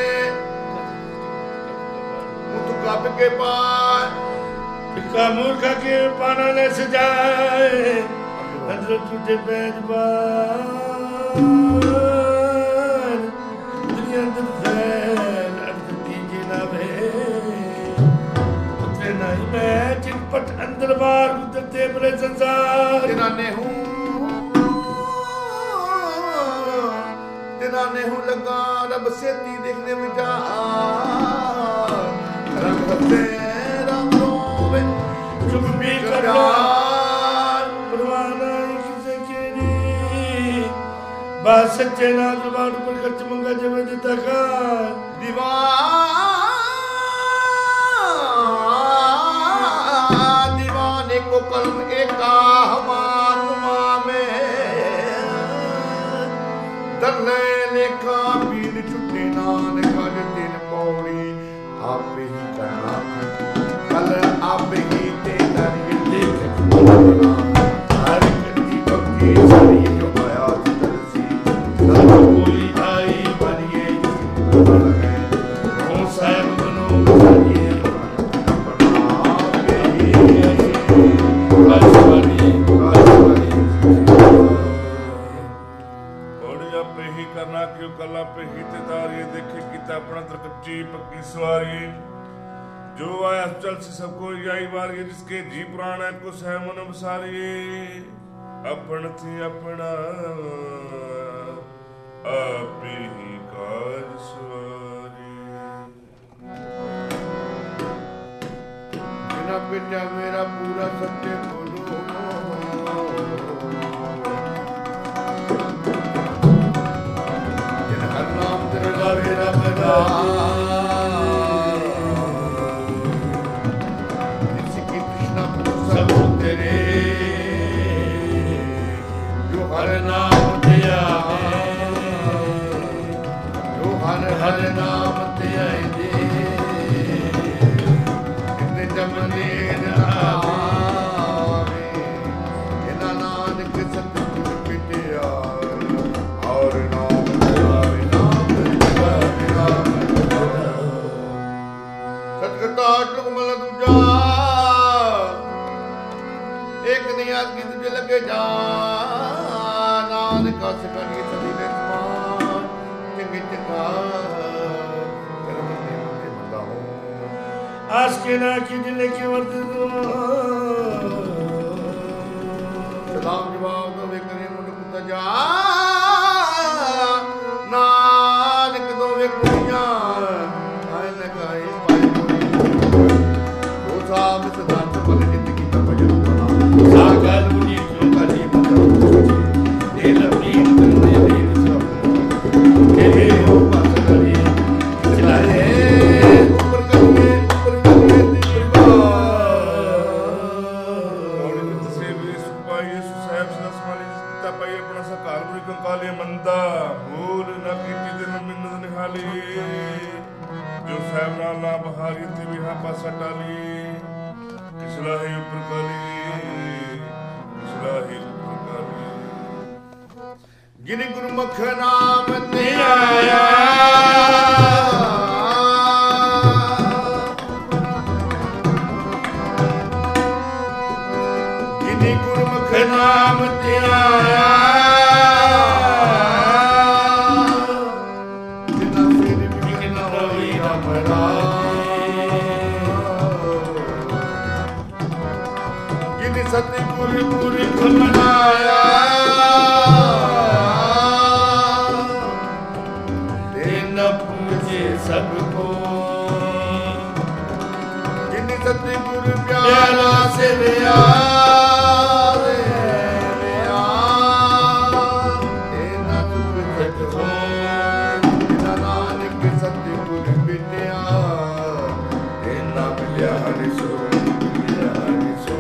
ਮੁਤਕਾ ਬਿਕੇ ਪਾਇ ਫਿੱਕਾ ਮੂਰਖ ਕੇ ਪਾਣਾ ਲੈ ਸਜਾਏ ਅੰਦਰ ਟੁੱਟੇ ਪੈਜ ਬਾਰ ਦੁਨੀਆ ਅੰਦਰ ਫੈਲ ਅੰਦਰ ਤੀਜੇ ਨਾ ਵੇ ਉੱਤੇ ਨਹੀਂ ਮੈਂ ਚਿੰਪਟ ਅੰਦਰ ਬਾਹਰ ਉਤਰਤੇ ਬਰੇ ਸੰਸਾਰ ਤਿਨਾ ਨੇ ਹੂੰ ਤਿਨਾ ਨੇ ਹੂੰ ਲਗਾ ਰੱਬ ਸੇਤੀ ਦੇਖਨੇ ਵਿਚਾ ਰੰਗ ਬੱਤੇ ਰਾਮ ਰੋਵੇ ਚੁੱਪ ਵੀ ਕਰਦਾ ਬਸ ਸੱਚੇ ਨਾਲ ਜ਼ਬਾਨ ਉੱਪਰ ਖਰਚ ਮੰਗਾ ਜਿਵੇਂ ਦਿੱਤਾ ਕਾ ਦੀਵਾਨ ਦੀਵਾਨੇ ਕੋ ਕਲਮ ਏਕਾ ਹਮਾਨ ਮਾਮੇ ਦਰਲੇ ਲੇਖਾ ਪੀਰ ਛੁੱਟੇ ਨਾਨਕ ਕਲ ਤਿਨ ਪੌੜੀ ਆਪੇ ਹੀ ਕਹਿਣਾ ਕਲ ਆਪੇ ਹੀ ਤੇ ਦਰਿਏ ਦੇਖ ਹਰ ਕੰਦੀ ਬੱਕੀ ਸਾਰੀ ਜੋ ਮਾਇਆ ਕੋਈ ਆਈ ਬਰੀਏ ਉਹ ਸਾਹਿਬ ਬਨੋ ਬਰੀਏ ਔੜਿਆ ਪੇਹੀ ਕਰਨਾ ਕਿਉ ਕੱਲਾ ਪੇਹੀ ਤੇ ਤਾਰੀਏ ਦੇਖੇ ਕੀਤਾ ਆਪਣਾ ਤਰਕੱਚੀ ਪੱਕੀ ਸਵਾਰੀ ਜੋ ਆਇਆ ਚਲ ਸੇ ਸਭ ਕੋ ਆਈ ਵਾਰੀ ਜਿਸਕੇ ਜੀ ਪ੍ਰਾਣ ਹੈ ਕੁਛ ਹੈ ਮਨ ਬਸਾਰੀਏ ਆਪਣ ਥੀ ਆਪਣਾ ਆਪੇ ਹੀ ਕਾਜ ਸਵਾਰੀ। ਜਿਨਾ ਪਿਟਿਆ ਮੇਰਾ ਪੂਰਾ ਸੱਚੇ ਬੋਲੋ, ਜਿਨ ਹਰ ਨਾਮ ਤੇ ਲਾਵੇ ਰੱਬ ਦਾ, ਜਿਸ ਕੀ ਤ੍ਰਿਸ਼ਨਾ ਸਭ ਤੇਰੇ, ਜੋ ਹਰ ਨਾਮ ਤੇ ਆਵੇ, ਜੋ ਹਰ ਹਰ ਨਾਮ ਤੇ ਆਏ ਦੇ, ਜਮਨੇ ਨਾਵੇ, ਇਹਨਾਂ ਨਾਨਕ ਸਤਿਗੁਰ ਪਿਟਿਆ, ਔਰ ਨਾਮ ਜਪਾਵੇ, ਨਾਮ ਜਪਾਵੇ, ਨਾਮ ਜਪਾਵੇ। ਸਤਿਗੁਰ ਦਾ ਆਸ਼ਰਮ ਮਲ ਦੂਜਾ, ਇੱਕ ਨਹੀਂ ਆਦਿ ਦੂਜੇ ਲੱਗੇ ਜਾ, ਨਾਨਕ ਅਸ ਕਰੀ ਸਦੀ ਦੇ ਸਮਾਨ, ਚੰਗੇ ਚੰਗਾ ਕਰਮ ਦੇ ਮੁੰਡੇ ਬਤਾਓ। आस के ना की दिल के वर्द दो, सलाम जवाब दो वे करे मुंड कुत्ता जा, नानक दो वे कुड़ियां आए न गाए पाए कोई, दो साहब सिद्धांत पल जिंदगी का भजन बना, सागर मुझे जो करी बताओ, दिल अपनी करने दे सब के हो पास करी चलाए ऊपर करिए ਕਾਲੇ ਮੰਦਾ ਭੂਲ ਨਾ ਕੀਤੀ ਦਿਨ ਮਿੰਨਤ ਨਿਹਾਲੀ, ਜੋ ਸਾਹਿਬ ਨਾਲ ਨਾ ਬਹਾਰੀ ਤੇ ਵਿਹਾ ਪਾਸਾ ਟਾਲੀ, ਕਿਸ ਲਾਹੇ ਉੱਪਰ ਕਾਲੀ, ਕਿਸ ਲਾਹੇ ਉੱਪਰ ਕਾਲੀ। ਜਿਨ ਗੁਰਮੁਖ ਨਾਮ ਤੇ ਆਇਆ, ਜਿਨ ਗੁਰਮੁਖ ਨਾਮ ਤੇ ਆਇਆ, सतगुर पुरख मनाया, देन पूजे सबको, जिन सतगुर प्यारा से लिया, देना सुख सको, जिना नानक सतगुर बिटिया, देना मिलिया हरि सो, मिलिया हरि सो।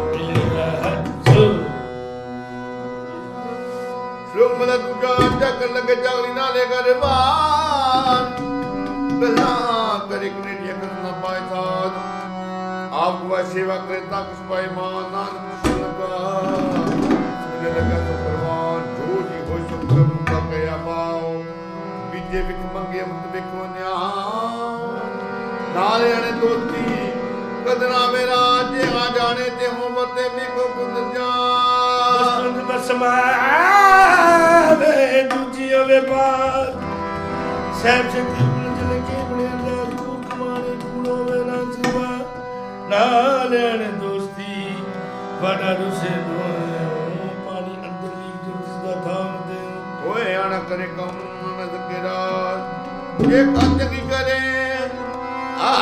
श्लोक मला दूजा जग लगे जागली नाले गरबान, गला करे कनेडिया करना पाए साथ, आप गुआ सेवा करे ताकि पाए मान, नानक कृष्ण लगा मिले लगा तो परवान, जो जी हो सो प्रभु का कया पाओ, बीजे विख मंगे अमृत विखो न्याय, नाले अने दोती कदना मेरा जे आ जाने ते हो बते मी को गुजर जा, बसंत बसमावे दूजी होवे बात, सैब से तीन जल के बने अंदर तू कमाने कूड़ो वे ना सिवा, नाले दोस्ती बड़ा रुसे दो, पानी अंदर लीक जो जिसका थाम दे, ओए आना करे कम नद के रात, ये कंज की करे आ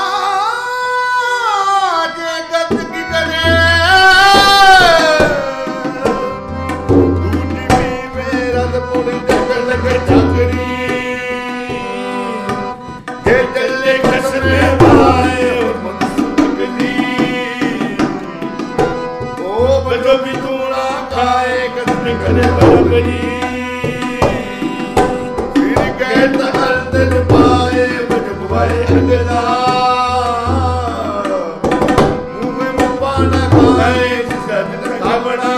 करे बरबरी, फिर कहता हर दिन पाए बजबवाए अगला, मुँह में मुँह न खाए जिसका दिन खावड़ा,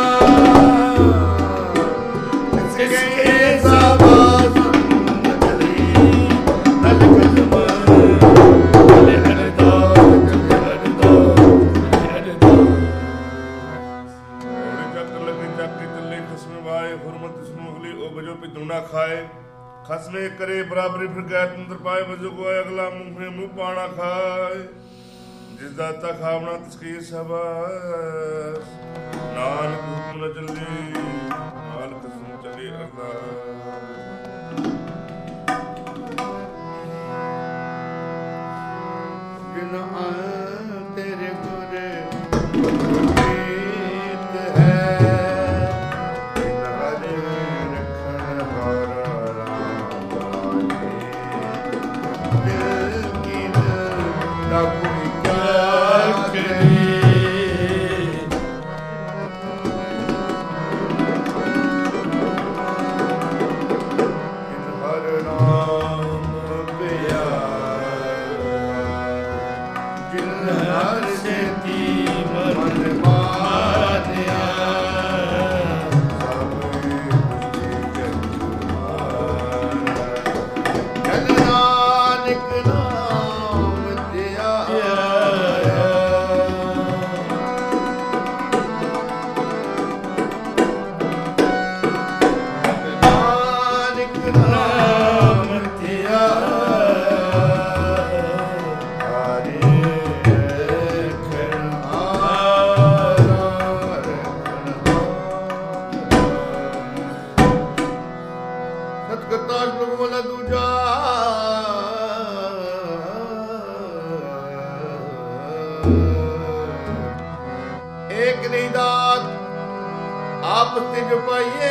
इसके साबास नचली नल कदम नल हरदा नल हरदा नल हरदा। ना खाए खसमे करे बराबरी फिर गैर अंदर पाए वजो को अगला मुंह में मुंह पाना खाए, जिस दाता खावना तिसकी सबस, नानक हुक्म न चली नानक सुन चली अरदास। ਕਰਤਾ ਸ਼ਲੋਕ ਮਹਲਾ ਦੂਜਾ। ਏਕ ਨਹੀਂ ਦਾਤ ਆਪ ਤੇ ਜੋ ਪਾਈਏ,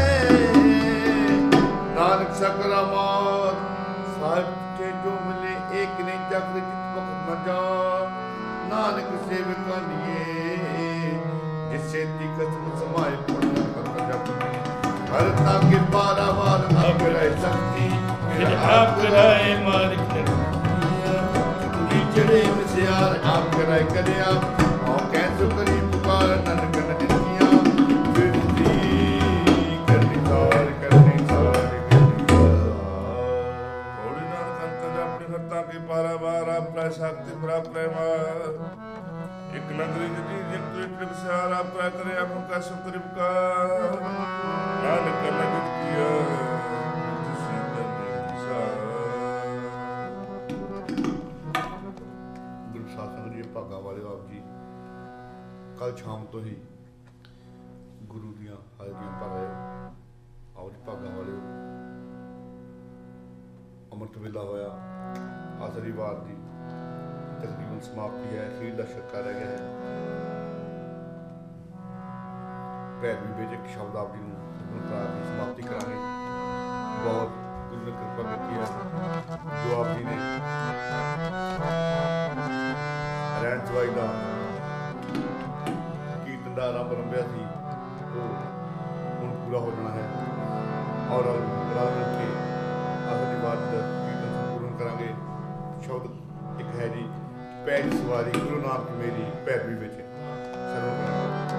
ਨਾਨਕ ਸਕਰਾ ਮਾਤ ਸਾਹਿਬ ਕੇ ਜੋ ਮਿਲੇ। ਏਕ ਨਹੀਂ ਚੱਕਰ ਜਿਤ ਵਕਤ ਨ ਜਾ, ਨਾਨਕ ਸੇਵਕਾਂ ਲੀਏ ਜਿਸੇ ਦੀ ਕਸਮ ਸਮਾਏ ਪੁੰਨ ਕਰਤਾ ਜਪ। ਹਰ ਤਾਕੇ ਬਾਰਾ ਵਾਰ ਅਬ ਰਹਿ ਸਕਤੀ, ਫਿਰ ਆਪ ਕਰਾਏ ਮਾਲਿਕ ਨੇ ਜਿਹੜੇ ਵਿਚਾਰ ਆਪ ਕਰਾਏ ਕਰਿਆ। ਔ ਕੈਸੋ ਕਰੀ ਪੁਕਾਰ ਨਨਕ ਨਦਿਆ, ਬਿਰਤੀ ਕਰਨੀ ਸਾਰ ਕਰਨੀ ਸਾਰ ਹੋੜੀ ਨਾਲ ਕੰਤ ਆਪਣੇ ਹੱਥਾਂ ਕੇ ਪਾਰਾ ਬਾਰ ਆਪਣਾ ਸ਼ਕਤੀ ਪ੍ਰਾਪਤ ਰਹਿ। ਇੱਕ ਨਗਰੀ ਜੀ ਜਿਤ ਤ੍ਰਿਪ ਸਿਆਰ ਆਪਣਾ ਕਰੇ ਆਪ ਕਾ ਸੁਤਰਿ ਪੁਕਾਰ। ਨਾਨਕ ਲਗਤ ਕੀਆ ਤੁਸੀਂ ਦਰਨੀ ਸਾਰ। ਗੁਰੂ ਸਾਹਿਬ ਜੀ ਭਾਗਾ ਵਾਲੇ ਆਪ ਜੀ ਕੱਲ ਸ਼ਾਮ ਤੋਂ ਹੀ ਗੁਰੂ ਦੀਆਂ ਹਾਜ਼ਰੀਆਂ ਭਰ ਰਹੇ ਹੋ। ਆਓ ਜੀ ਭਾਗਾ ਵਾਲੇ ਅੰਮ੍ਰਿਤ ਵੇਲਾ ਹੋਇਆ, ਆਖਰੀ ਵਾਰ ਦੀ ਤਕਰੀਬਨ ਸਮਾਪਤੀ ਹੈ। ਅਖੀਰ ਦਾ ਛੱਕਾ ਰਹਿ ਗਿਆ ਹੈ। ਭੈਰਵੀ ਵਿੱਚ ਇੱਕ ਸ਼ਬਦ ਆਪ ਜੀ ਨੂੰ ਦੀ ਸਮਾਪਤੀ ਕਰਾਂਗੇ। ਬਹੁਤ ਗੁਰੂ ਨੇ ਕਿਰਪਾ ਕੀਤੀ ਹੈ ਜੋ ਆਪ ਜੀ ਨੇ ਰਹਿਣ ਸਵਾਈ ਦਾ ਕੀਰਤਨ ਦਾ ਆਰੰਭ ਰੰਭਿਆ ਸੀ, ਉਹ ਹੁਣ ਪੂਰਾ ਹੋ ਜਾਣਾ ਹੈ। ਔਰ ਰਲ ਮਿਲ ਕੇ ਆਖਰੀ ਵਾਰ ਦਾ ਕੀਰਤਨ ਸੰਪੂਰਨ ਕਰਾਂਗੇ। ਸ਼ਬਦ ਇੱਕ ਹੈ ਜੀ, ਪੈਜ ਸਵਾਰੀ ਗੁਰੂ ਨਾਨਕ ਮੇਰੀ ਭੈਰਵੀ ਵਿੱਚ ਸਰਵ ਕਰਾਂਗੇ।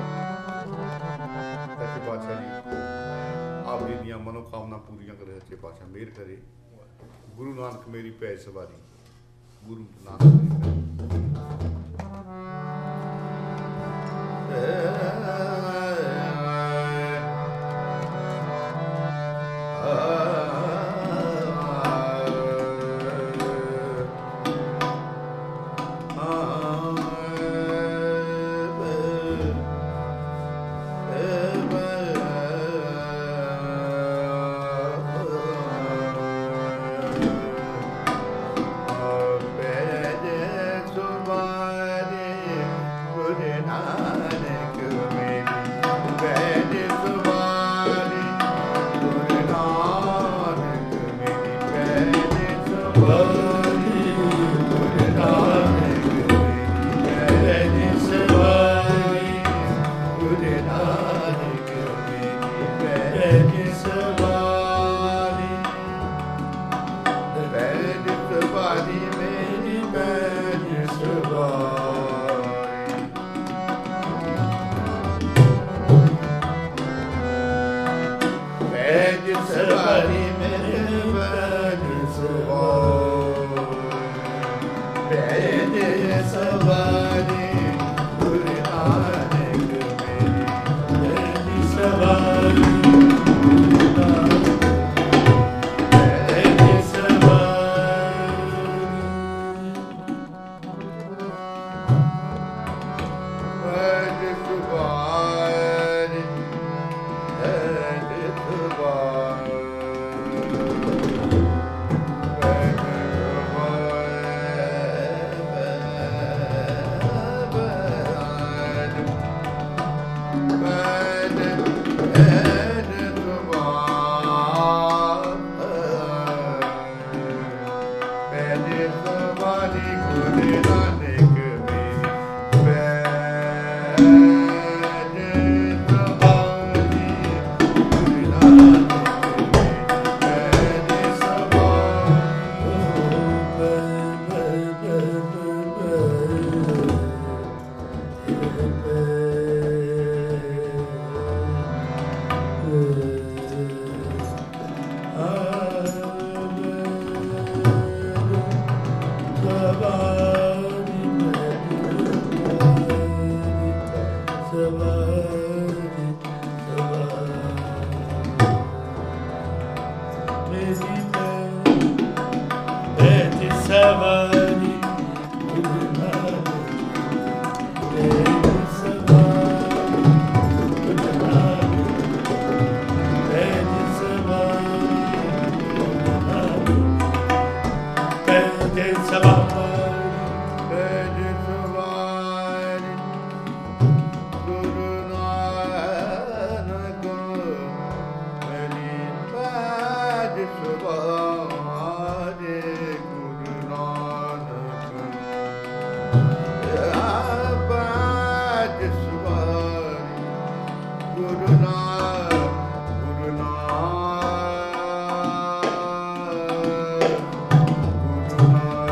ਸੱਚੇ ਪਾਤਸ਼ਾਹ ਜੀ ਆਪ ਜੀ ਦੀਆਂ ਮਨੋਕਾਮਨਾ ਪੂਰੀਆਂ ਕਰੇ। ਸੱਚੇ ਪਾਤਸ਼ਾਹ ਮਿਹਰ ਕਰੇ। ਗੁਰੂ ਨਾਨਕ ਮੇਰੀ ਪੈਜ ਸਵਾਰੀ, ਗੁਰੂ ਨਾਨਕ ਗੁਰੂ ਨਾਨਕ ਗੁਰੂ ਨਾਨਕ ਗੁਰੂ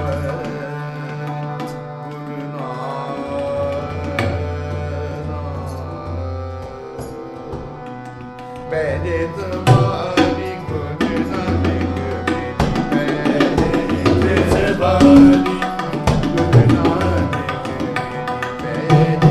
ਨਾਨਕ ਗੁਰੂ ਨਾਨਕ ਪਹਿਲੇ ਤੁਹਾਰੀ ਗੁਰੂ ਨਾਨਕ ਪਹਿਲੇ ਸਵਾਰੀ ਗੁਰੂ ਨਾਨਕ ਪਹਿਲੇ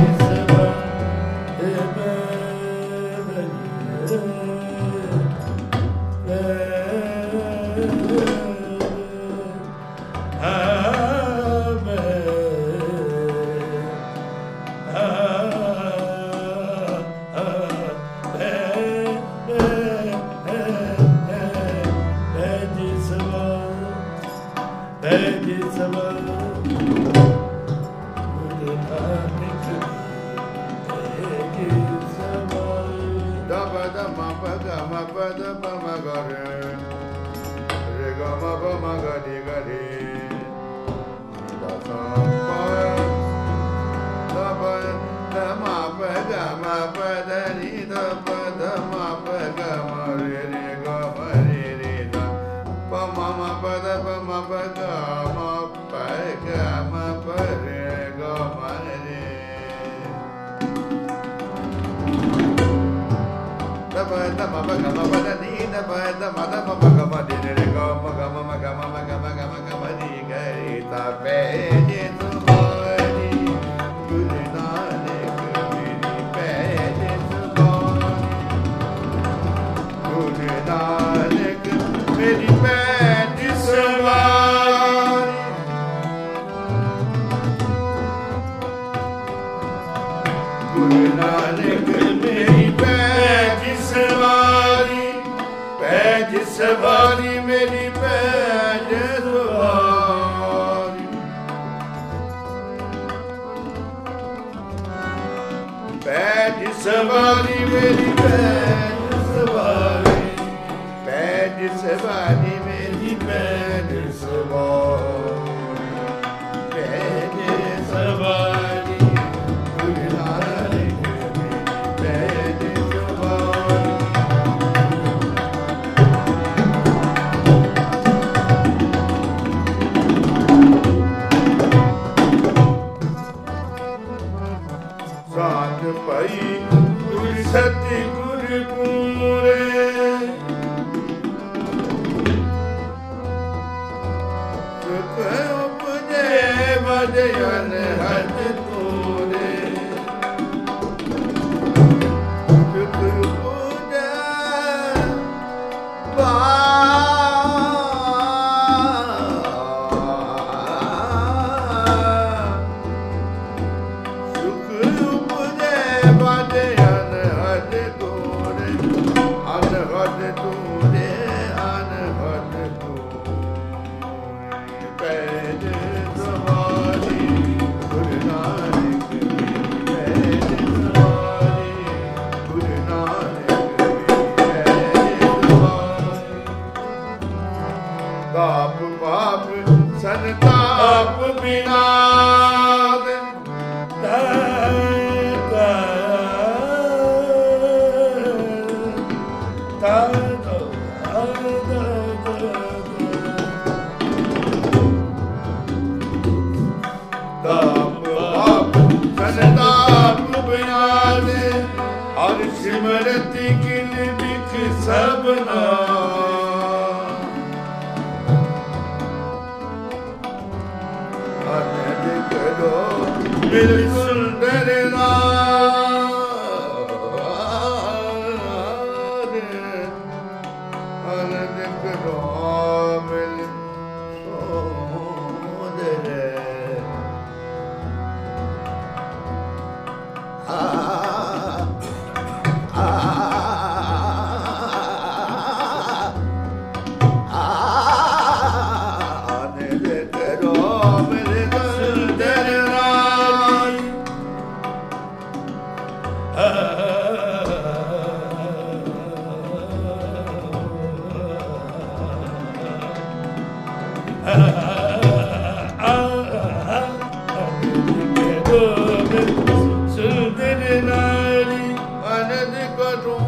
करो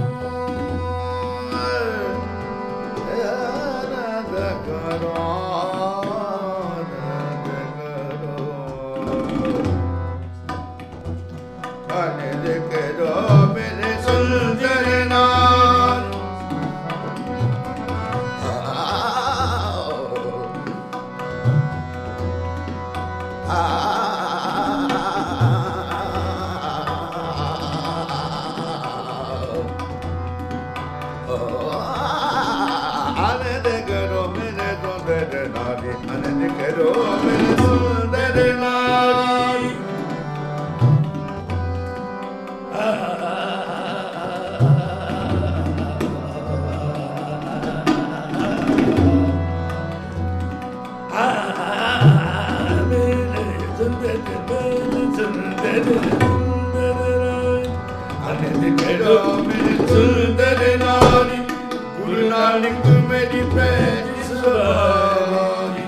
आनंद करो आनंद करो मेरे सुंदर नाथ आनंद करो मेरे सुंदर नारी आनंद करो मेरे सुंदर नारी आनंद करो मेरे सुंदर नारी गुरु नानक मेरी पैज सवारी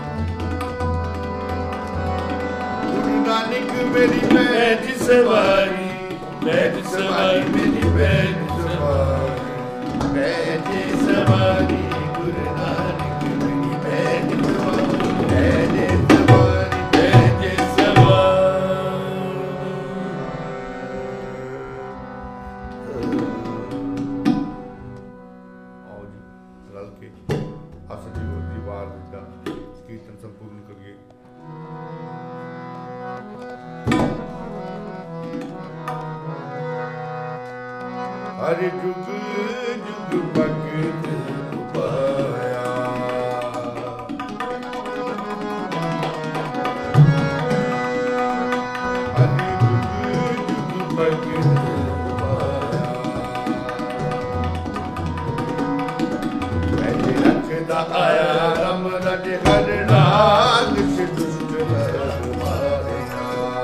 गुरु नानक मेरी पैज सवारी पैज सवारी मेरी पैज सवारी पैज सवारी गुरु नानक मेरी पैज सवारी पैज सवारी पैज सवारी आओ जी रल के अस जी दीवार का कीर्तन संपूर्ण करिए हर जुग जुग भगत पाया हर जुग जुग भगत आया रम रज हर नाग से दुष्ट नर मारिया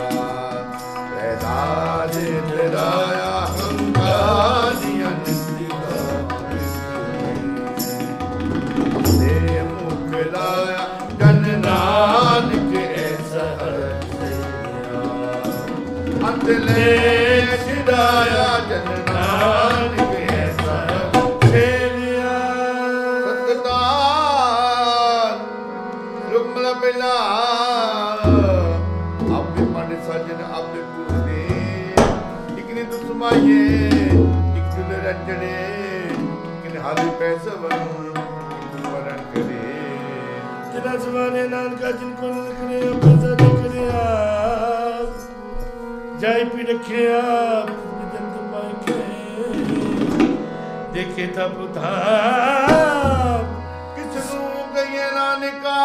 पैदाज तेराया हंगारिया निस्तिका दे मुख लाया जन नानक ऐसा अंत ले सिराया जन नानक ऐसा ਪਹਿਲਾ ਆਪੇ ਪਾਣੇ ਸਾਜਨ ਆਪੇ ਪੁੱਛਦੇ ਇੱਕ ਨੇ ਤੁਮ ਸਮਾਈਏ ਇੱਕ ਨੇ ਰਚੜੇ ਕਿਨ ਹਾਲੇ ਪੈਸੇ ਵਰੁਣ ਇੱਕ ਵਰਨ ਕਰੇ ਜਿਨਾ ਜ਼ਮਾਨੇ ਨਾਨਕਾ ਜਿਨ ਕੋ ਲਿਖਨੇ ਪੈਸਾ ਲਿਖਿਆ ਜਾਈ ਪੀ ਰੱਖਿਆ ਜਿਨ ਤੁਮ ਮਾਇਕੇ ਦੇਖੇ ਤਾਂ ਬੁਧਾ ਕਿਸ ਨੂੰ ਗਏ ਨਾਨਕਾ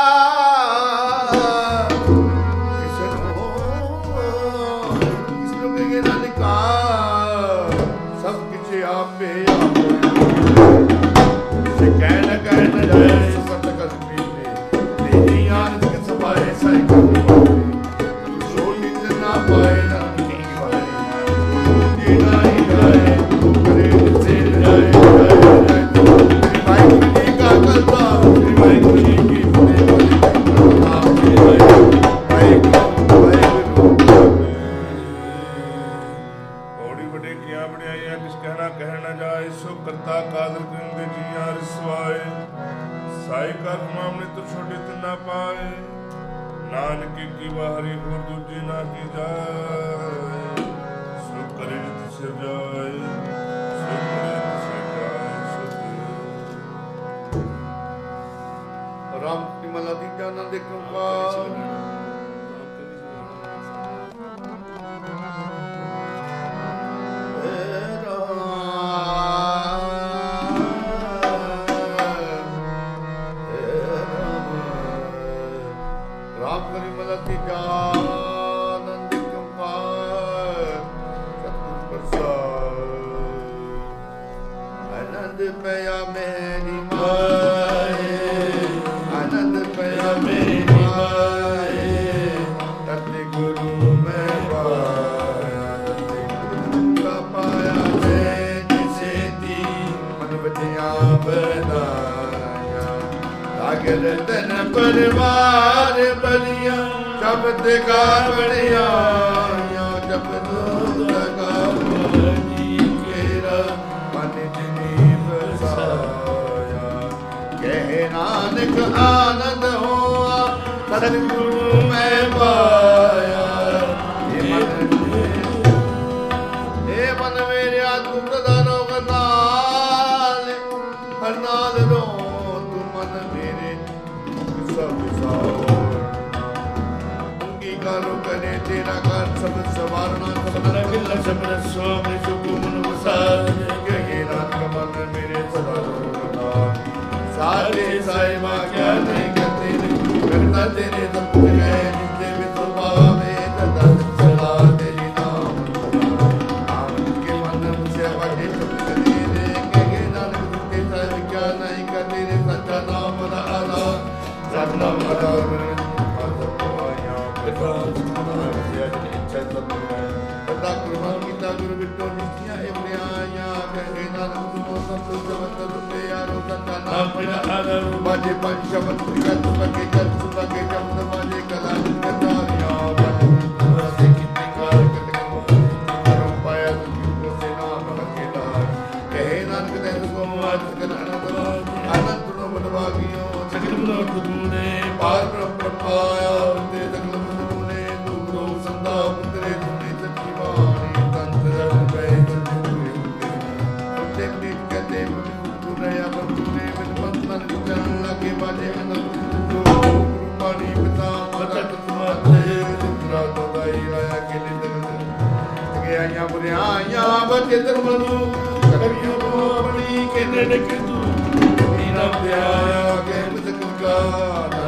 नानक की बाहरी गुर दूजी ना की जाए सो करे जित से जाए सो करे जित से जाए सो राम की मला दी जाना देखूंगा रतन परिवार बलिया शब्द का बढ़िया जब दूध का जी केरा ਮਨ ਜਿਨੀ ਵਸਾਇਆ। ਕਹੇ ਨਾਨਕ ਆਨੰਦ ਹੋਆ ਸਤਿਗੁਰੂ ਮੈਂ ਪਾਇਆ। ਇਹ ਮਨ ਇਹ ਮਨ ਮੇਰਿਆ ਤੂੰ ਪ੍ਰਦਾਨੋ ਨਾਲ ਹਰ ਨਾਲ ਰੋ ਤੂੰ ਮਨ ਮੇਰੇ ਦੁੱਖ ਸਭ ਵਿਸਾਰ। ਅੰਗੀਕਾਰੋ ਕਰੇ ਤੇਰਾ ਕਰ ਸਭ ਸਵਾਰਨਾ ਸਭ ਰਗਲ ਸਬਰ ਸੋਮ ਸੁਖ ਮਨ ਵਸਾਰ। ਕਹੇ ਨਾਨਕ ਮਨ ਮੇਰੇ ਸਦਾ ਰੋਣਾ ਸਾਚੇ ਸਾਹਿਬਾ ਕਿਆ ਨਹੀਂ ਕਰਤੇ ਕਰਤਾ ਤੇਰੇ ਦੰਤ ਗਏ ਜਿਤੇ ਵਿਤੋ ਭਾਵੇ ਤਦਾ ਸਲਾ ਤੇਰੀ ਨਾਮ ਆਮਨ ਕੇ ਮਨ ਸੇ ਵਾਡੇ ਸਭ ਦੇ ਦੇ ਕਹੇ ਨਾਨਕ ਤੇ ਸਾਹਿਬ ਕਿਆ ਨਹੀਂ ਕਰਤੇ ਰੇ ਸੱਚਾ ਨਾਮ ਦਾ ਆਲਾ ਸਤਨਾਮ ਦਾ ਪਤਾ ਕੁਰਬਾਨ ਕੀਤਾ ਗੁਰੂ ਬਿਟੋ ਨਿੱਕੀਆਂ ਇਬਰਿਆਆਂ ਕਹੇ ਨਾਨਕ ਤੁਮੋ ਸੰਤ ਜਵਤ ਤੁਮੇ ਯਾਰੋ ਸੱਚਾ ਨਾਮ ਬਿਨਾ ਆਦਰ ਬਾਜੇ ਪੰਜ ਸ਼ਬਦ ਕਤ ਬਕੇ ਕਤ ਬਕੇ ਜਮਨ ਬਾਜੇ ਕਲਾ ਕਤਾਰਿਆ ਬਾਜੇ ਰਸੇ ਕਿਤੇ ਕਾਰ ਕਤ ਕਰੋ ਪਾਇਆ ਤੁਮ ਸੇ ਨਾਮ ਬਕੇ ਲਾ ਕਹੇ ਨਾਨਕ ਤੇ ਕੋ ਆਜ ਕਨਾਨੰਦ ਆਨੰਦ ਨੂੰ ਬਨਵਾਗਿਓ ਸਗਲ ਮਨੋਰਥ ਤੂਨੇ ਪਾਰ ਬ੍ਰਹਮ ਪ੍ਰਪਾਇਆ ਤੇ ਸਗਲ ਮਨੁਨੇ ਦੂਰੋ ਸੰਦਾ ਪੁੱਤਰੇ ਤੁਨੇ ਸੱਚੀ ਬਾਣੀ ਤੰਤਰ ਪੈ ਚੁਰੇ ਤੇ ਪ੍ਰੀਤ ਕਦੇ ਮਨੁ ਰਹਿਆ ਬਰਤੂਨੇ ਬਿਨ ਬੰਧਨ ਗੁਜਰਨ ਲਾਗੇ ਬਾਜੇ ਅਨੰਦ ਜੋ ਗੁਰੂ ਬਾਣੀ ਪਿਤਾ ਮਾਤਾ ਤੁਮਾਤੇ ਤੁਤਰਾ ਦੋਦਾਈ ਆਇਆ ਕੇ ਨਿੰਦਨ ਗਿਆਈਆਂ ਬੁਰਿਆਈਆਂ ਬਚੇ ਧਰਮਨੂ ਕਰਿਓ ਆਪਣੀ ਕੇ ਨਨਕ ਤੂੰ ਨਾ ਪਿਆਇਆ ਕੇ ਮਤਕ ਕਾ